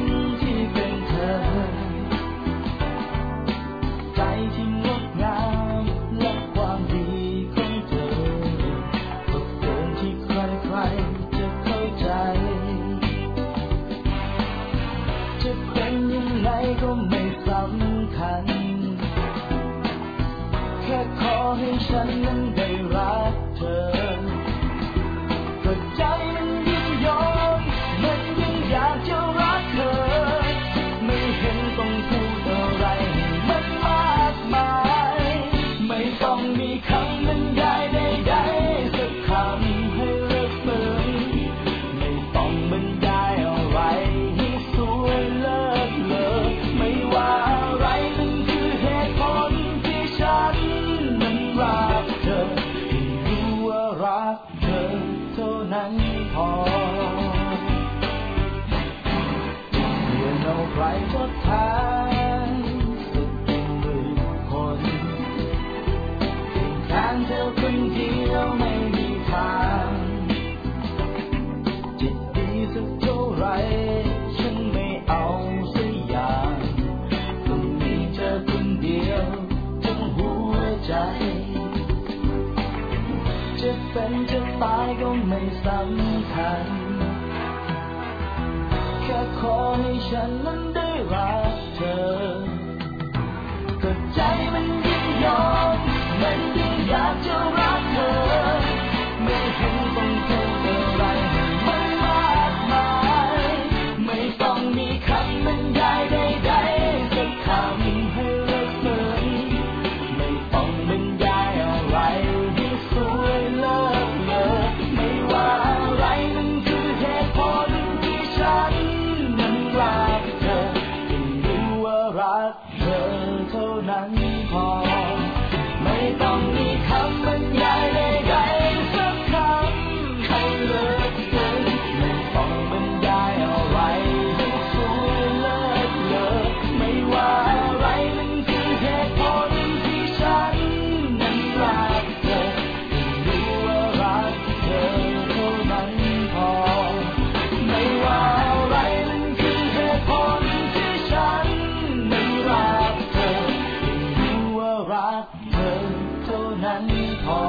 S3: ใจที่งดงามและความดีของเธอก็เกินที่ใครๆจะเข้าใจจะเป็นยังไงก็ไม่สำคัญแค่ขอให้ฉันนั้นได้รักเธอก็ใจมันยิ่งยอมมันยิ่งอยากจะรักเธอไม่เห็นต้องพูดอะไรมันมากมายไม่ต้องมีคำบรรยายใดๆสักคำให้เลิกเปิดไม่ต้องบรรยายอะไรให้สวยเลิศเลอไม่ว่าอะไรนั่นคือเหตุผลที่ฉันนั้นรักเธอให้รู้ว่ารักเธอเท่านั้นพอเพื่อเอาใครทดแทนสักกี่หมื่นคนแทนเธอคนเดียวไม่มีทางจะดีสักเท่าไรฉันไม่เอาสักอย่างต้องมีเธอคนเดียวทั้งหัวใจจะเป็นจะตายก็ไม่สำคัญแค่ขอให้ฉันนั้นได้รักเธอก็ใจมันยิ่งยอมมันยิ่งอยากจะรักเธอไม่เห็นต้องพูดอะไรให้มันมากมายไม่ต้องมีคำบรรยายใดๆสักคำให้เลิกเปิดไม่ต้องบรรยายอะไรให้สวยเลิศเลอไม่ว่าอะไรนั่นคือเหตุผลที่ฉันนั้นรักเธอให้รู้ว่ารักนั้นพอ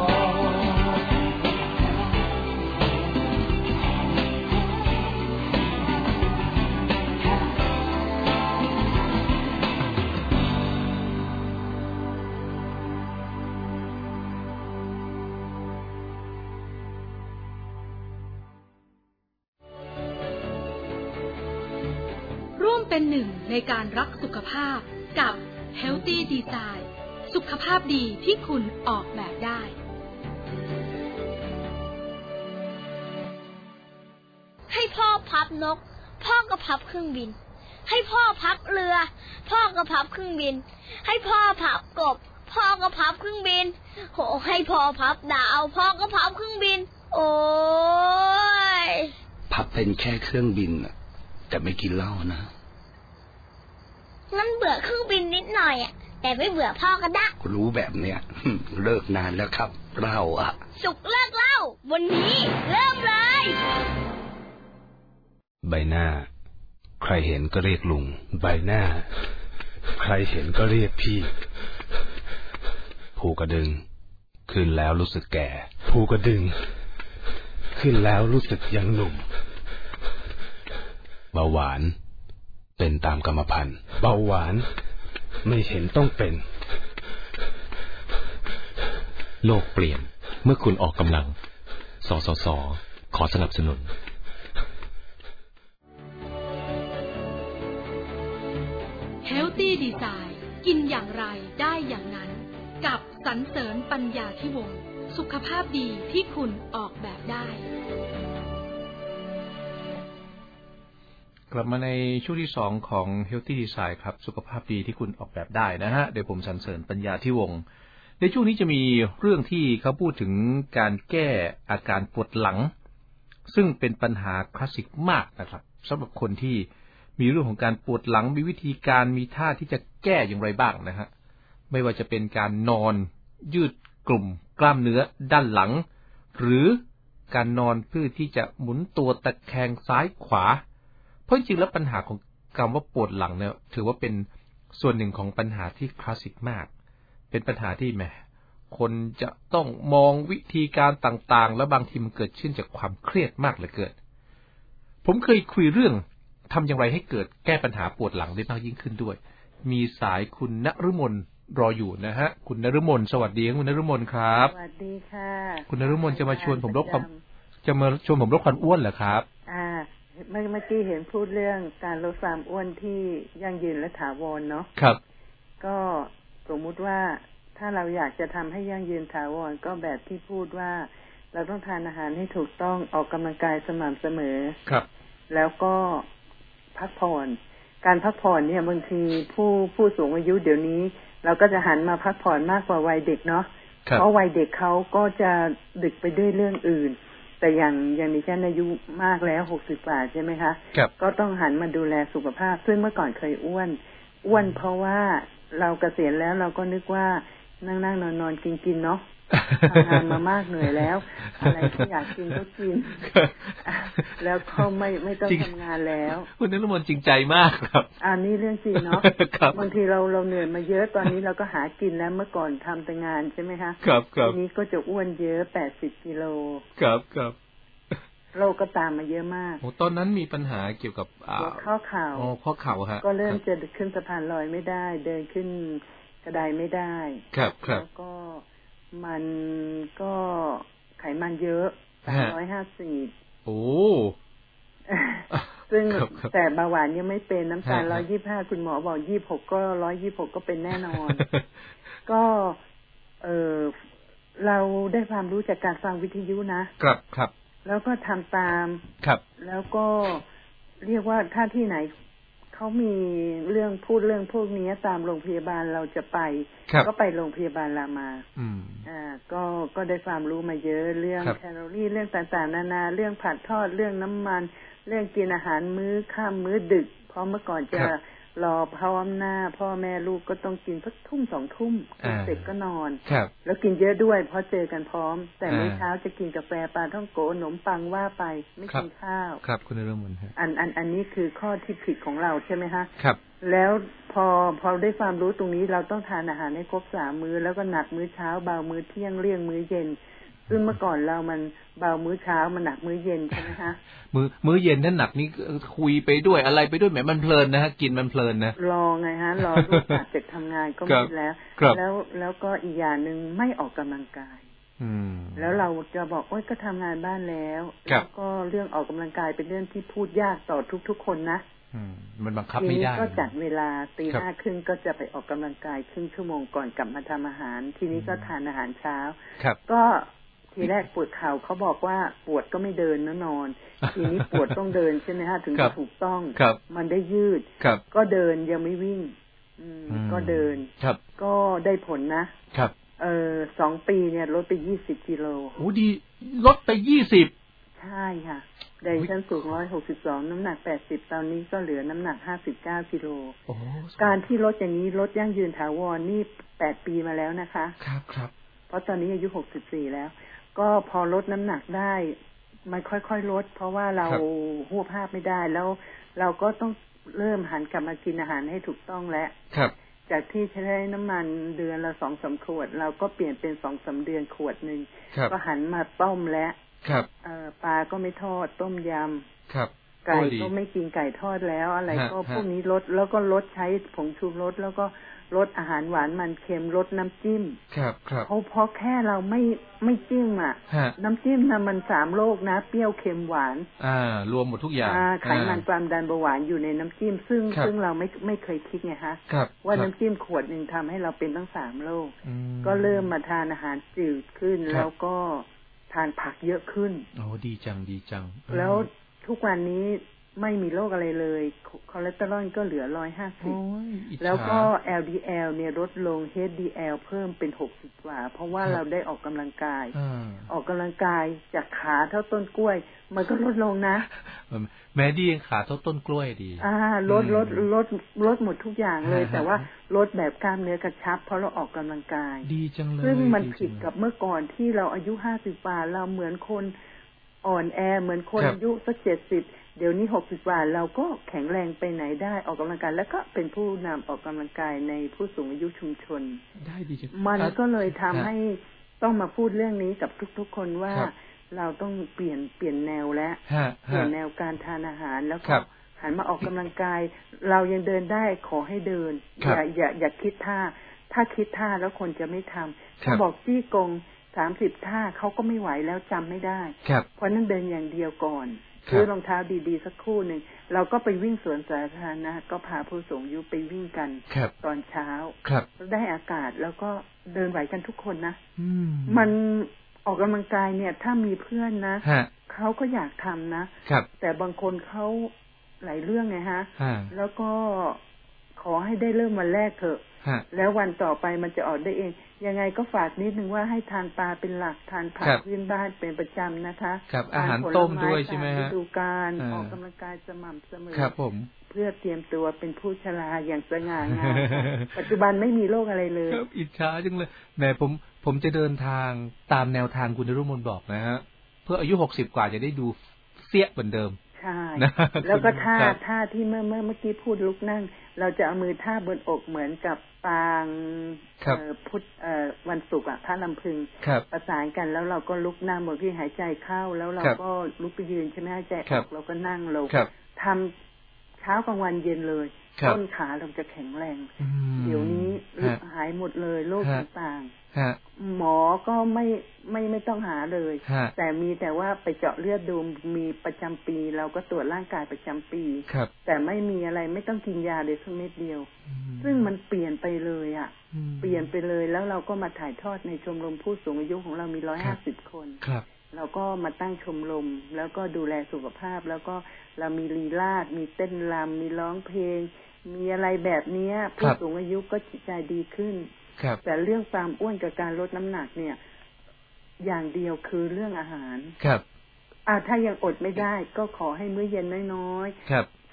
S1: ร่วมเป็นหนึ่งในการรักสุขภาพกับ Healthy Design สุขภาพดีที่คุณออกแบบได้
S4: ให้พ่อพับนกพ่อก็พับเครื่องบินให้พ่อพับเรือพ่อก็พับเครื่องบินให้พ่อพับกบพ่อก็พับเครื่องบินโหให้พ่อพับดาวพ่อก็พับเครื่องบินโอ้ย
S5: พับเป็นแค่เครื่องบินแต่ไม่กินเหล้านะ
S4: งั้นเบื่อเครื่องบินนิดหน่อยแต่ไม่เบื่อพ่อก็ได้
S5: รู้แบบเนี้ยเลิกนานแล้วครับเหล้า
S4: สุกเลิกเหล้าวันนี้เริ่มเลย
S5: ใบหน้าใครเห็นก็เรียกลุงใบหน้าใครเห็นก็เรียกพี่ภูกระดึงขึ้นแล้วรู้สึกแก่ภูกระดึงขึ้นแล้วรู้สึกยังหนุ่มเบาหวานเป็นตามกรรมพันธุ์เบาหวานไม่เห็นต้องเป็น
S2: โลกเปลี่ยนเมื่อคุณออกกำลังสสส.ขอสนับสนุน
S1: Healthy Design กินอย่างไรได้อย่างนั้นกับสรรเสริญปัญญาธิวงศ์สุขภาพดีที่คุณออกแบบได้
S2: กลับมาในช่วงที่2ของ Healthy Design ครับสุขภาพดีที่คุณออกแบบได้นะฮะโดยผมสรรเสริญปัญญาธิวงศ์ในช่วงนี้จะมีเรื่องที่เขาพูดถึงการแก้อาการปวดหลังซึ่งเป็นปัญหาคลาสสิกมากนะครับสำหรับคนที่มีเรื่องของการปวดหลังมีวิธีการมีท่าที่จะแก้อย่างไรบ้างนะฮะไม่ว่าจะเป็นการนอนยืดกลุ่มกล้ามเนื้อด้านหลังหรือการนอนเพื่อที่จะหมุนตัวตะแคงซ้ายขวาเพราะจริงๆแล้วปัญหาของคำว่าปวดหลังเนี่ยถือว่าเป็นส่วนหนึ่งของปัญหาที่คลาสสิกมากเป็นปัญหาที่แหมคนจะต้องมองวิธีการต่างๆและบางทีมันเกิดขึ้นจากความเครียดมากเหลือเกินผมเคยคุยเรื่องทำอย่างไรให้เกิดแก้ปัญหาปวดหลังได้มากยิ่งขึ้นด้วยมีสายคุณณฤมลรออยู่นะฮะคุณณฤมลสวัสดีคุณณฤมลครับ
S6: สวัสดีค่ะ
S2: คุณณฤมลจะมาชวนผมลดความอ้วนเหรอครับ
S6: เมื่อกี้เห็นพูดเรื่องการลดความอ้วนที่ยั่งยืนและถาวรเนาะ
S2: ครับ
S6: ก็สมมุติว่าถ้าเราอยากจะทำให้ยั่งยืนถาวรก็แบบที่พูดว่าเราต้องทานอาหารให้ถูกต้องออกกำลังกายสม่ำเสมอ
S2: ครับ
S6: แล้วก็พักผ่อนการพักผ่อนเนี่ยบางทีผู้สูงอายุเดี๋ยวนี้เราก็จะหันมาพักผ่อนมากกว่าวัยเด็กเนาะเพราะวัยเด็กเขาก็จะดึกไปด้วยเรื่องอื่นแต่อย่างดิฉันอายุมากแล้ว60 กว่าใช่ไหมคะก็ต้องหันมาดูแลสุขภาพซึ่งเมื่อก่อนเคยอ้วนเพราะว่าเราเกษียณแล้วเราก็นึกว่านั่งนอนกินเนาะทำงานมามากเหนื่อยแล้วอะไรที่อยากกินก็กินแล้วก็ไม่ต้องทำงานแล้ว
S2: คุณณฤมลจริงใจมากครับ
S6: นี่เรื่องจริงเนาะบางทีเราเหนื่อยมาเยอะตอนนี้เราก็หากินแล้วเมื่อก่อนทำแต่งานใช่ไหมคะ
S2: ครับ
S6: ทีนี้ก็จะอ้วนเยอะ80 กิโล
S2: ครับ
S6: โรคก็ตามมาเยอะมาก
S2: ตอนนั้นมีปัญหาเกี่ยวกับ
S6: ข้อเข่า
S2: ข้อเข่าฮะ
S6: ก็เริ่มจะขึ้นสะพานลอยไม่ได้เดินขึ้นกระไดไม่ได้
S2: ครับ
S6: แล้วก็มันก็ไขมันเยอะ350
S2: โอ้
S6: ซึ่งแต่เบาหวานยังไม่เป็นน้ำตาล125คุณหมอบอก26ก็126ก็เป็นแน่นอนก็เราได้ความรู้จากการฟังวิทยุ
S2: นะครับ
S6: แล้วก็ทำตาม
S2: ครับ
S6: แล้วก็เรียกว่าถ้าที่ไหนเขามีเรื่องพูดเรื่องพวกนี้ตามโรงพยาบาลเราจะไปก็ไปโรงพยาบาลรามาก็ได้ความรู้มาเยอะเรื่องแคลอรี่เรื่องต่างๆนานาเรื่องผัดทอดเรื่องน้ำมันเรื่องกินอาหารมื้อค่ำมื้อดึกเพราะเมื่อก่อนจะรอพร้อมหน้าพ่อแม่ลูกก็ต้องกินสักทุ่ม2 ทุ่มเสร็จก็นอนแล้วกินเยอะด้วยเพราะเจอกันพร้อมแต่มื้อเช้าจะกินกาแฟปลาท่องโกขนมปังว่าไปไม่กินข้าว
S2: ครับคุณนฤมลครับ
S6: อันนี้คือข้อที่ผิดของเราใช่ไหมฮะ
S2: ครับ
S6: แล้วพอได้ความรู้ตรงนี้เราต้องทานอาหารให้ครบ3 มื้อแล้วก็หนักมื้อเช้าเบามื้อเที่ยงเลี่ยงมื้อเย็นซึ่งเมื่อก่อนเรามันเบามื้อเช้ามันหนักมื้อเย็นใช่ไหมคะ
S2: มื้อเย็นนั่นหนักนี่คุยไปด้วยอะไรไปด้วยแหมมันเพลินนะฮะกินมันเพลินนะ
S6: รอไงฮะรอลูกเสร็จทำงานก็ไม่แล้วก็อีกอย่างนึงไม่ออกกำลังกายแล้วเราจะบอกโอ๊ยก็ทำงานบ้านแล้วแล้วก็เรื่องออกกำลังกายเป็นเรื่องที่พูดยากต่อทุกคนนะ
S2: มันบังคับไม่ได้
S6: ทีนี้ก็จัดเวลา 5:30ก็จะไปออกกำลังกายครึ่งชั่วโมงก่อนกลับมาทำอาหารทีนี้ก็ทานอาหารเช้าก็ทีแรกปวดเข่าเขาบอกว่าปวดก็ไม่เดินนะนอนทีนี้ปวดต้องเดินใช่ไหมฮะถึงจะถูกต้องมันได้ยืดก็เดินยังไม่วิ่งก็เดินก็ได้ผลนะครับ2 ปีเนี่ยลดไป20 กิโล
S2: โอ้ดีลดไป20
S6: ใช่ค่ะในชั้นสูง162น้ำหนัก80ตอนนี้ก็เหลือน้ำหนัก59 กิโลการที่ลดอย่างนี้ลดยั่งยืนถาวรนี่8 ปีมาแล้วนะคะ
S2: ครับ
S6: เพราะตอนนี้อายุ64แล้วก็พอลดน้ำหนักได้มันค่อยๆลดเพราะว่าเราหัวภาพไม่ได้แล้วเราก็ต้องเริ่มหันกลับมากินอาหารให้ถูกต้องแล้วจากที่ใช้น้ำมันเดือนละ 2-3 ขวดเราก็เปลี่ยนเป็น 2-3 เดือนขวดนึงก็หันมาต้มแล้วปลาก็ไม่ทอดต้มยำไก่ก็ไม่กินไก่ทอดแล้วอะไรก็พวกนี้ลดแล้วก็ลดใช้ผงชูรสแล้วก็ลดอาหารหวานมันเค็มลดน้ำจิ้มเพราะแค่เราไม่จิ้มน้ำจิ้มนะมัน3 โรคนะเปรี้ยวเค็มหวาน
S2: รวมหมดทุกอย่าง
S6: ไขมันความดันเบาหวานอยู่ในน้ำจิ้มซึ่งเราไม่เคยคิดไงฮะว่าน้ำจิ้มขวดนึงทำให้เราเป็นทั้ง3 โรคก็เริ่มมาทานอาหารจืดขึ้นแล้วก็ทานผักเยอะขึ้น
S2: โอ้ดีจัง
S6: แล้วทุกวันนี้ไม่มีโรคอะไรเลยคอเลสเตอรอลก็เหลือ150แล้วก็ LDL เนี่ยลดลง HDL เพิ่มเป็น60 กว่าเพราะว่าเราได้ออกกำลังกายออกกำลังกายจากขาเท่าต้นกล้วยมันก็ลดลงนะ
S2: แม้ดีขาเท่าต้นกล้วยดี
S6: ลดหมดทุกอย่างเลยแต่ว่าลดแบบกล้ามเนื้อกระชับเพราะเราออกกำลังกาย
S2: ดีจังเลย
S6: ซึ่งมันผิดกับเมื่อก่อนที่เราอายุ50 กว่าเราเหมือนคนอ่อนแอเหมือนคนอายุสัก70เดี๋ยวนี้60 กว่าเราก็แข็งแรงไปไหนได้ออกกำลังกายแล้วก็เป็นผู้นำออกกำลังกายในผู้สูงอายุชุมชน
S2: ได้ดีจัง
S6: มันก็เลยทำให้ต้องมาพูดเรื่องนี้กับทุกๆคนว่าเราต้องเปลี่ยนแนวแล้วเปลี่ยนแนวการทานอาหารแล้วก็หันมาออกกำลังกายเรายังเดินได้ขอให้เดินอย่าคิดถ้าคิดท่าแล้วคนจะไม่ทำเขาบอกจี้กง30 ท่าเขาก็ไม่ไหวแล้วจำไม่ได้เพราะนั้นเดินอย่างเดียวก่อนซื้อรองเท้าดีๆสักคู่หนึ่งเราก็ไปวิ่งสวนสาธารณะก็พาผู้สูงอายุไปวิ่งกันตอนเช้าได้อากาศแล้วก็เดินไหวกันทุกคนนะมันออกกำลังกายเนี่ยถ้ามีเพื่อนนะเขาก็อยากทำนะแต่บางคนเขาหลายเรื่องไงฮะแล้วก็ขอให้ได้เริ่มวันแรกเถอะแล้ววันต่อไปมันจะออกได้เองยังไงก็ฝากนิดนึงว่าให้ทานปลาเป็นหลักทานผักพื้นบ้านเป็นประจำนะคะ
S2: อาหารต้มด้วยใช่ไหมฮะ
S6: ฤดูกาลออกกำลังกายสม่ำเสมอเพื่อเตรียมตัวเป็นผู้ชราอย่างสง่างามปัจจุบันไม่มีโรคอะไรเลย
S2: อิจฉาจังเลยแหมผมจะเดินทางตามแนวทางคุณนฤมลบอกนะฮะเพื่ออายุ60 กว่าจะได้ดูเสี้ยเหมือนเดิม
S6: ใช่แล้วก็ท่าที่เมื่อกี้พูดลุกนั่งเราจะเอามือท่าบนอกเหมือนกับปางพุทธวันศุกร์พระลำพึงประสานกันแล้วเราก็ลุกนั่งบนที่หายใจเข้าแล้วเราก็ลุกไปยืนใช่ไหมหายใจออกเราก็นั่งลงทำเช้ากลางวันเย็นเลยต้นขาเราจะแข็งแรงเดี๋ยวนี้หายหมดเลยโรคต่างหมอก็ไม่ต้องหาเลยแต่มีแต่ว่าไปเจาะเลือดดูมีประจำปีเราก็ตรวจร่างกายประจำปีแต่ไม่มีอะไรไม่ต้องกินยาเลยสักเม็ดเดียวซึ่งมันเปลี่ยนไปเลยเปลี่ยนไปเลยแล้วเราก็มาถ่ายทอดในชมรมผู้สูงอายุของเรามี150 คนเราก็มาตั้งชมรมแล้วก็ดูแลสุขภาพแล้วก็เรามีลีลาศมีเต้นรำมีร้องเพลงมีอะไรแบบนี้ผู้สูงอายุก็จิตใจดีขึ้นแต่เรื่องความอ้วนกับการลดน้ำหนักเนี่ยอย่างเดียวคือเรื่องอาหารถ้ายังอดไม่ได้ก็ขอให้มื้อเย็นน้อยๆ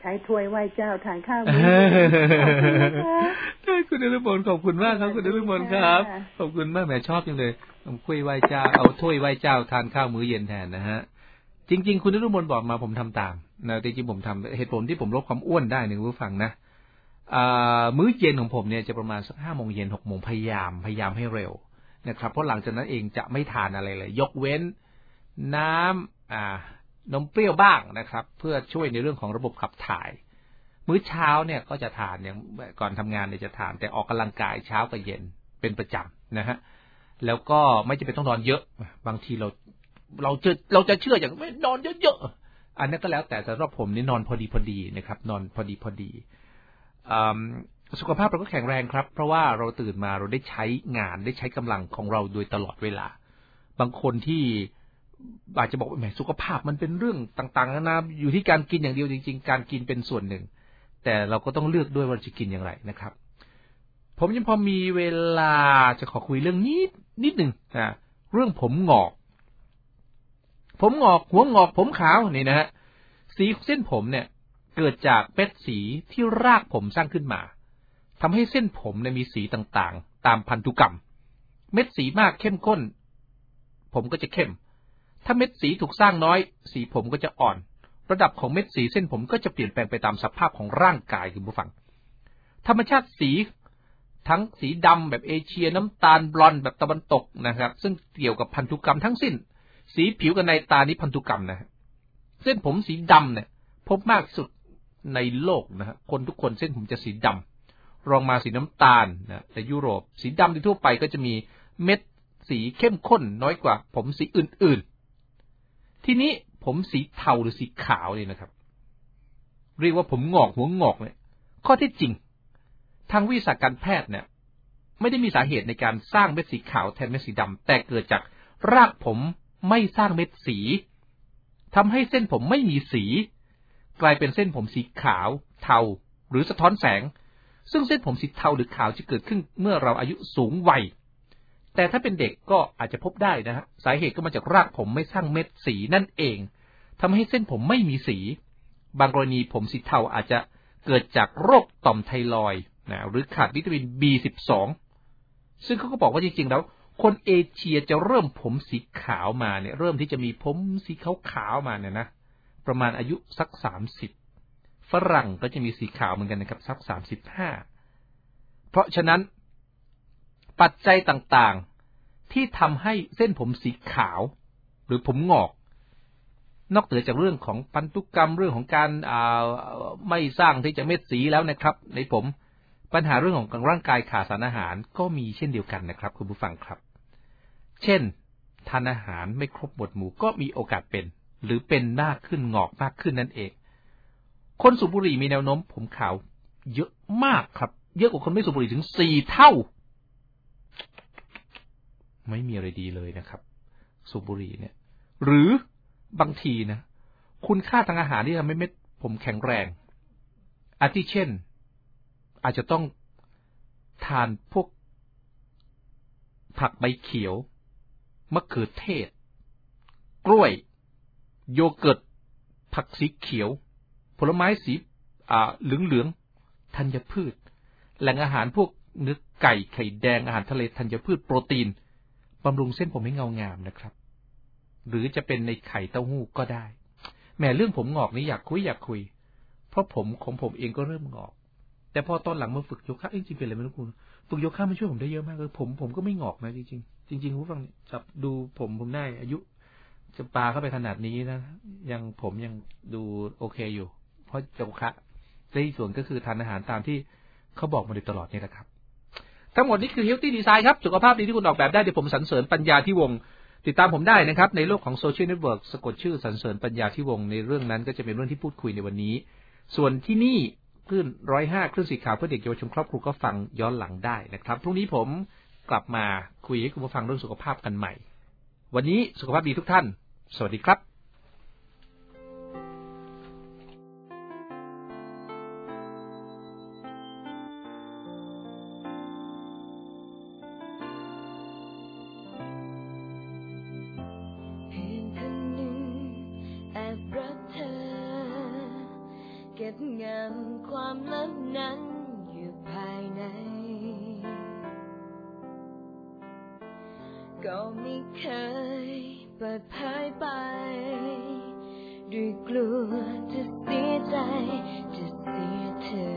S6: ใช้ถ้วยไหว้เจ้าทานข้าวมื้อเย็นขอบคุณนะคะ
S2: คุณนฤมลขอบคุณมากครับคุณนฤมลครับขอบคุณมากแหมชอบจังเลยเอาถ้วยไหว้เจ้าเอาถ้วยไหว้เจ้าทานข้าวมื้อเย็นแทนนะฮะจริงๆคุณนฤมลบอกมาผมทำตามนะจริงๆผมทำเหตุผลที่ผมลดความอ้วนได้เนี่ยคุณผู้ฟังนะมื้อเย็นของผมเนี่ยจะประมาณสัก 5:00 น 6:00 นพยายามให้เร็วนะครับเพราะหลังจากนั้นเองจะไม่ทานอะไรเลยยกเว้นน้ำนมเปรี้ยวบ้างนะครับเพื่อช่วยในเรื่องของระบบขับถ่ายมื้อเช้าเนี่ยก็จะทานอย่างก่อนทำงานเนี่ยจะทานแต่ออกกำลังกายเช้ากับเย็นเป็นประจำนะฮะแล้วก็ไม่จำเป็นต้องนอนเยอะบางทีเราจะเชื่ออย่างไม่นอนเยอะๆอันนั้นก็แล้วแต่สำหรับผมนี่นอนพอดีนะครับนอนพอดีสุขภาพเราก็แข็งแรงครับเพราะว่าเราตื่นมาเราได้ใช้งานได้ใช้กำลังของเราโดยตลอดเวลาบางคนที่อาจจะบอกว่าแหมสุขภาพมันเป็นเรื่องต่างๆนะอยู่ที่การกินอย่างเดียวจริงๆการกินเป็นส่วนหนึ่งแต่เราก็ต้องเลือกด้วยว่าจะกินอย่างไรนะครับผมยังพอมีเวลาจะขอคุยเรื่องนิดหนึ่งเรื่องผมงอกหัวงอกผมขาวนี่นะฮะสีเส้นผมเนี่ยเกิดจากเม็ดสีที่รากผมสร้างขึ้นมาทำให้เส้นผมเนี่ยมีสีต่างๆตามพันธุกรรมเม็ดสีมากเข้มข้นผมก็จะเข้มถ้าเม็ดสีถูกสร้างน้อยสีผมก็จะอ่อนระดับของเม็ดสีเส้นผมก็จะเปลี่ยนแปลงไปตามสภาพของร่างกายคุณผู้ฟังธรรมชาติสีทั้งสีดำแบบเอเชียน้ำตาลบลอนด์แบบตะวันตกนะครับซึ่งเกี่ยวกับพันธุกรรมทั้งสิ้นสีผิวกับในตานี้พันธุกรรมนะเส้นผมสีดำเนี่ยพบมากที่สุดในโลกนะฮะคนทุกคนเส้นผมจะสีดำรองมาสีน้ำตาลนะแต่ยุโรปสีดำทั่วไปก็จะมีเม็ดสีเข้มข้นน้อยกว่าผมสีอื่นๆทีนี้ผมสีเทาหรือสีขาวนี่นะครับเรียกว่าผมงอกหัวงอกเนี่ยข้อที่จริงทางวิทยาศาสตร์การแพทย์เนี่ยไม่ได้มีสาเหตุในการสร้างเม็ดสีขาวแทนเม็ดสีดำแต่เกิดจากรากผมไม่สร้างเม็ดสีทำให้เส้นผมไม่มีสีกลายเป็นเส้นผมสีขาวเทาหรือสะท้อนแสงซึ่งเส้นผมสีเทาหรือขาวจะเกิดขึ้นเมื่อเราอายุสูงวัยแต่ถ้าเป็นเด็กก็อาจจะพบได้นะฮะสาเหตุก็มาจากรากผมไม่สร้างเม็ดสีนั่นเองทำให้เส้นผมไม่มีสีบางกรณีผมสีเทาอาจจะเกิดจากโรคต่อมไทรอยด์นะหรือขาดวิตามิน B12 ซึ่งเขาก็บอกว่าจริงๆแล้วคนเอเชียจะเริ่มผมสีขาวมาเนี่ยเริ่มที่จะมีผมสีขาวๆมาเนี่ยนะประมาณอายุสัก30ฝรั่งก็จะมีสีขาวเหมือนกันนะครับสัก35เพราะฉะนั้นปัจจัยต่างๆที่ทำให้เส้นผมสีขาวหรือผมงอกนอกเหนือจากเรื่องของพันธุกรรมเรื่องของการไม่สร้างที่จะเม็ดสีแล้วนะครับในผมปัญหาเรื่องของร่างกายขาดสารอาหารก็มีเช่นเดียวกันนะครับคุณผู้ฟังครับเช่นทานอาหารไม่ครบหมวดหมู่ก็มีโอกาสเป็นหรือเป็นมากขึ้นงอกมากขึ้นนั่นเองคนสูบบุหรี่มีแนวโน้มผมขาวเยอะมากครับเยอะกว่าคนไม่สูบบุหรี่ถึง4 เท่าไม่มีอะไรดีเลยนะครับสูบบุหรี่เนี่ยหรือบางทีนะคุณค่าทางอาหารที่ทำให้เม็ดผมแข็งแรงอาทิเช่นอาจจะต้องทานพวกผักใบเขียวมะเขือเทศกล้วยโยเกิร์ตผักสีเขียวผลไม้สีเหลืองๆธัญพืชแหล่งอาหารพวกเนื้อไก่ไข่แดงอาหารทะเลธัญพืชโปรตีนบำรุงเส้นผมให้เงางามนะครับหรือจะเป็นในไข่เต้าหู้ก็ได้แหมเรื่องผมงอกนี้อยากคุยเพราะผมของผมเองก็เริ่มงอกแต่พอตอนหลังมาฝึกโยคะจริงๆเป็นอะไรไม่รู้คุณฝึกโยคะมันช่วยผมได้เยอะมากเลยผมก็ไม่งอกนะจริงๆคุณฟังจับดูผมได้อายุจะปาเข้าไปขนาดนี้นะยังผมยังดูโอเคอยู่เพราะโยคะและอีกส่วนก็คือทานอาหารตามที่เขาบอกมาโดยตลอดนี่แหละครับทั้งหมดนี้คือ Healthy Design ครับสุขภาพดีที่คุณออกแบบได้เดี๋ยวผมสรรเสริญปัญญาที่วงติดตามผมได้นะครับในโลกของโซเชียลเน็ตเวิร์กสะกดชื่อสรรเสริญปัญญาที่วงในเรื่องนั้นก็จะเป็นเรื่องที่พูดคุยในวันนี้ส่วนที่นี่คลื่น105คลื่นสีขาวเพื่อเด็กเยาวชนครอบครัวก็ฟังย้อนหลังได้นะครับพรุ่งนี้ผมกลับมาคุยให้คุณผู้ฟังเรื่องสุขภาพกันใหม่วันนี้สุขภาพดีทุกท่านสวัสดีครับ
S7: เก็บบงำความลับนั้นอยู่ภายในก็ไม่เคยเปิดเผยไปด้วยกลัวจะเสียใจจะเสียเธอ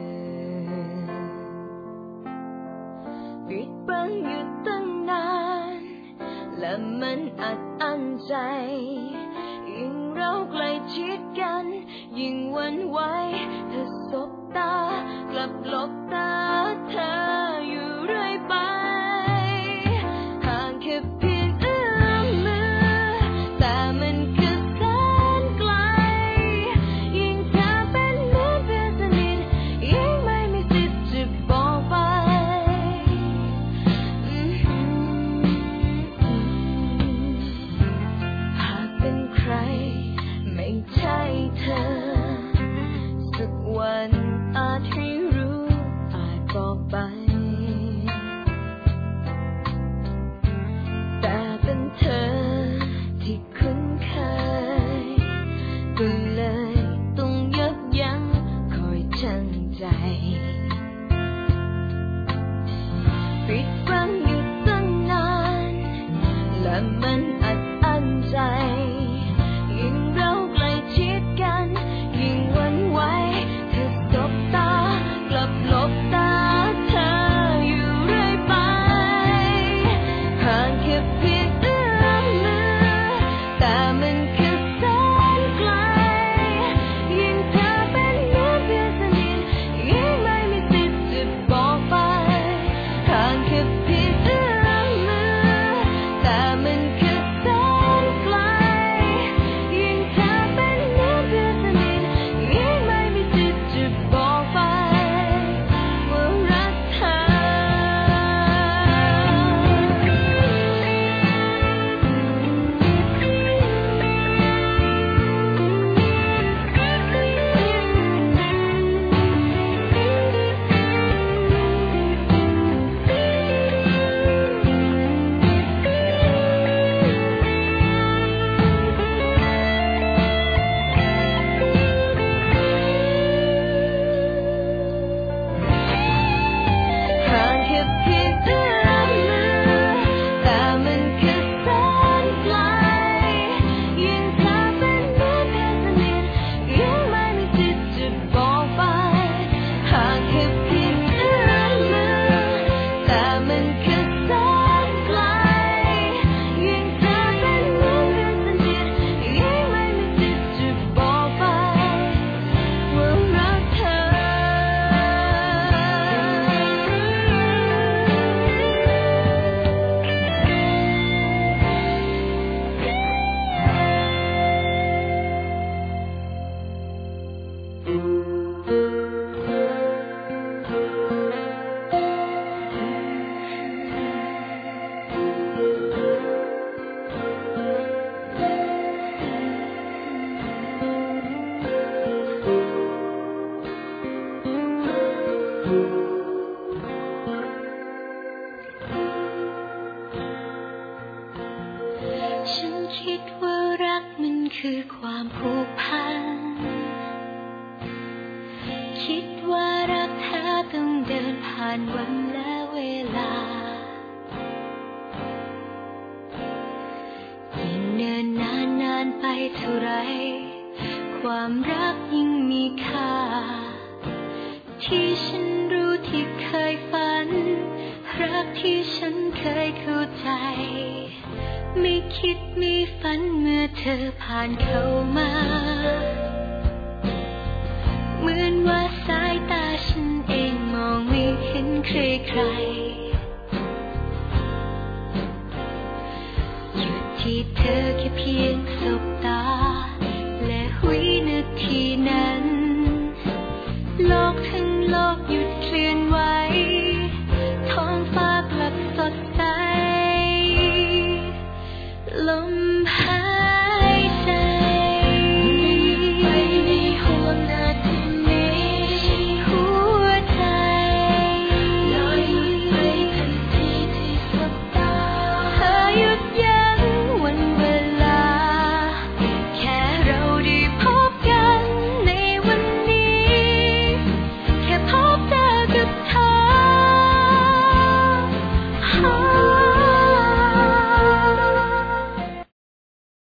S7: ปิดบังอยู่ตั้งนานและมันอัดอั้นใจยิ่งเราใกล้ชิดกันยิ่งหวั่นไหวเธอสบตากลับหลบตาเธออยู่เรื่อยไปห่างแค่เพียงเอื้อมมือแต่มันคือแสนไกลยิ่งเธอเป็นเหมือนเพื่อนสนิทยิ่งไม่มีสิทธิ์จะบอกไปหากเป็นใครไม่ใช่เธอสักวันอาจให้รู้อาจบอกไปแต่เป็นเธอที่คุ้นเคยก็เลยต้องยับยั้งคอยชั่งใจปิดบังอยู่ตั้งนานและมันอัดอั้นใจยิ่งเราใกล้ชิดกันยิ่งหวั่นไหวเธอสบตากลับหลบตาเธออยู่เรื่อยไปห่างแค่เพียงเอื้อมมือแต่มันคือแสนไกลยิ่งเธอเป็นเหมือนเพื่อนสนิทยิ่งไม่มีสิทธิ์จะบอกไปห่างแค่เพียงเอื้อมมือแต่มันคือแสนไกลยิ่งเธอเป็นเหมือนเพื่อนสนิทยิ่งไม่มีสิทธิ์จะบอกไปว่ารักเธอห่างแค่เพียงเอื้อมมือแต่มันคือแสนไกลยิ่งเธอเป็นเหมือนเพื่อนสนิทยิ่งไม่มีสิทธิ์จะบอกไปห่างแค่เพียงเอื้อมมือแต่มันคือแสนไกลยิ่งเธอเป็นเหมือนเพื่อนสนิทยิ่งไม่มีสิทธิ์จะบอกไปว่ารักเธอฉันคิดว่ารักมันคือความผูกพันคิดว่ารักเธอต้องเดินผ่านวันและเวลายิ่งเนินนานไปเท่าไรความรักยิ่งมีค่าที่ฉันรู้ที่เคยฝันรักที่ฉันเคยเข้าใจไม่คิดไม่ฝันเมื่อเธอผ่านเข้ามาเหมือนว่าสายตาฉันเองมองไม่เห็นใครหยุดที่เธอแค่เพียงสบตา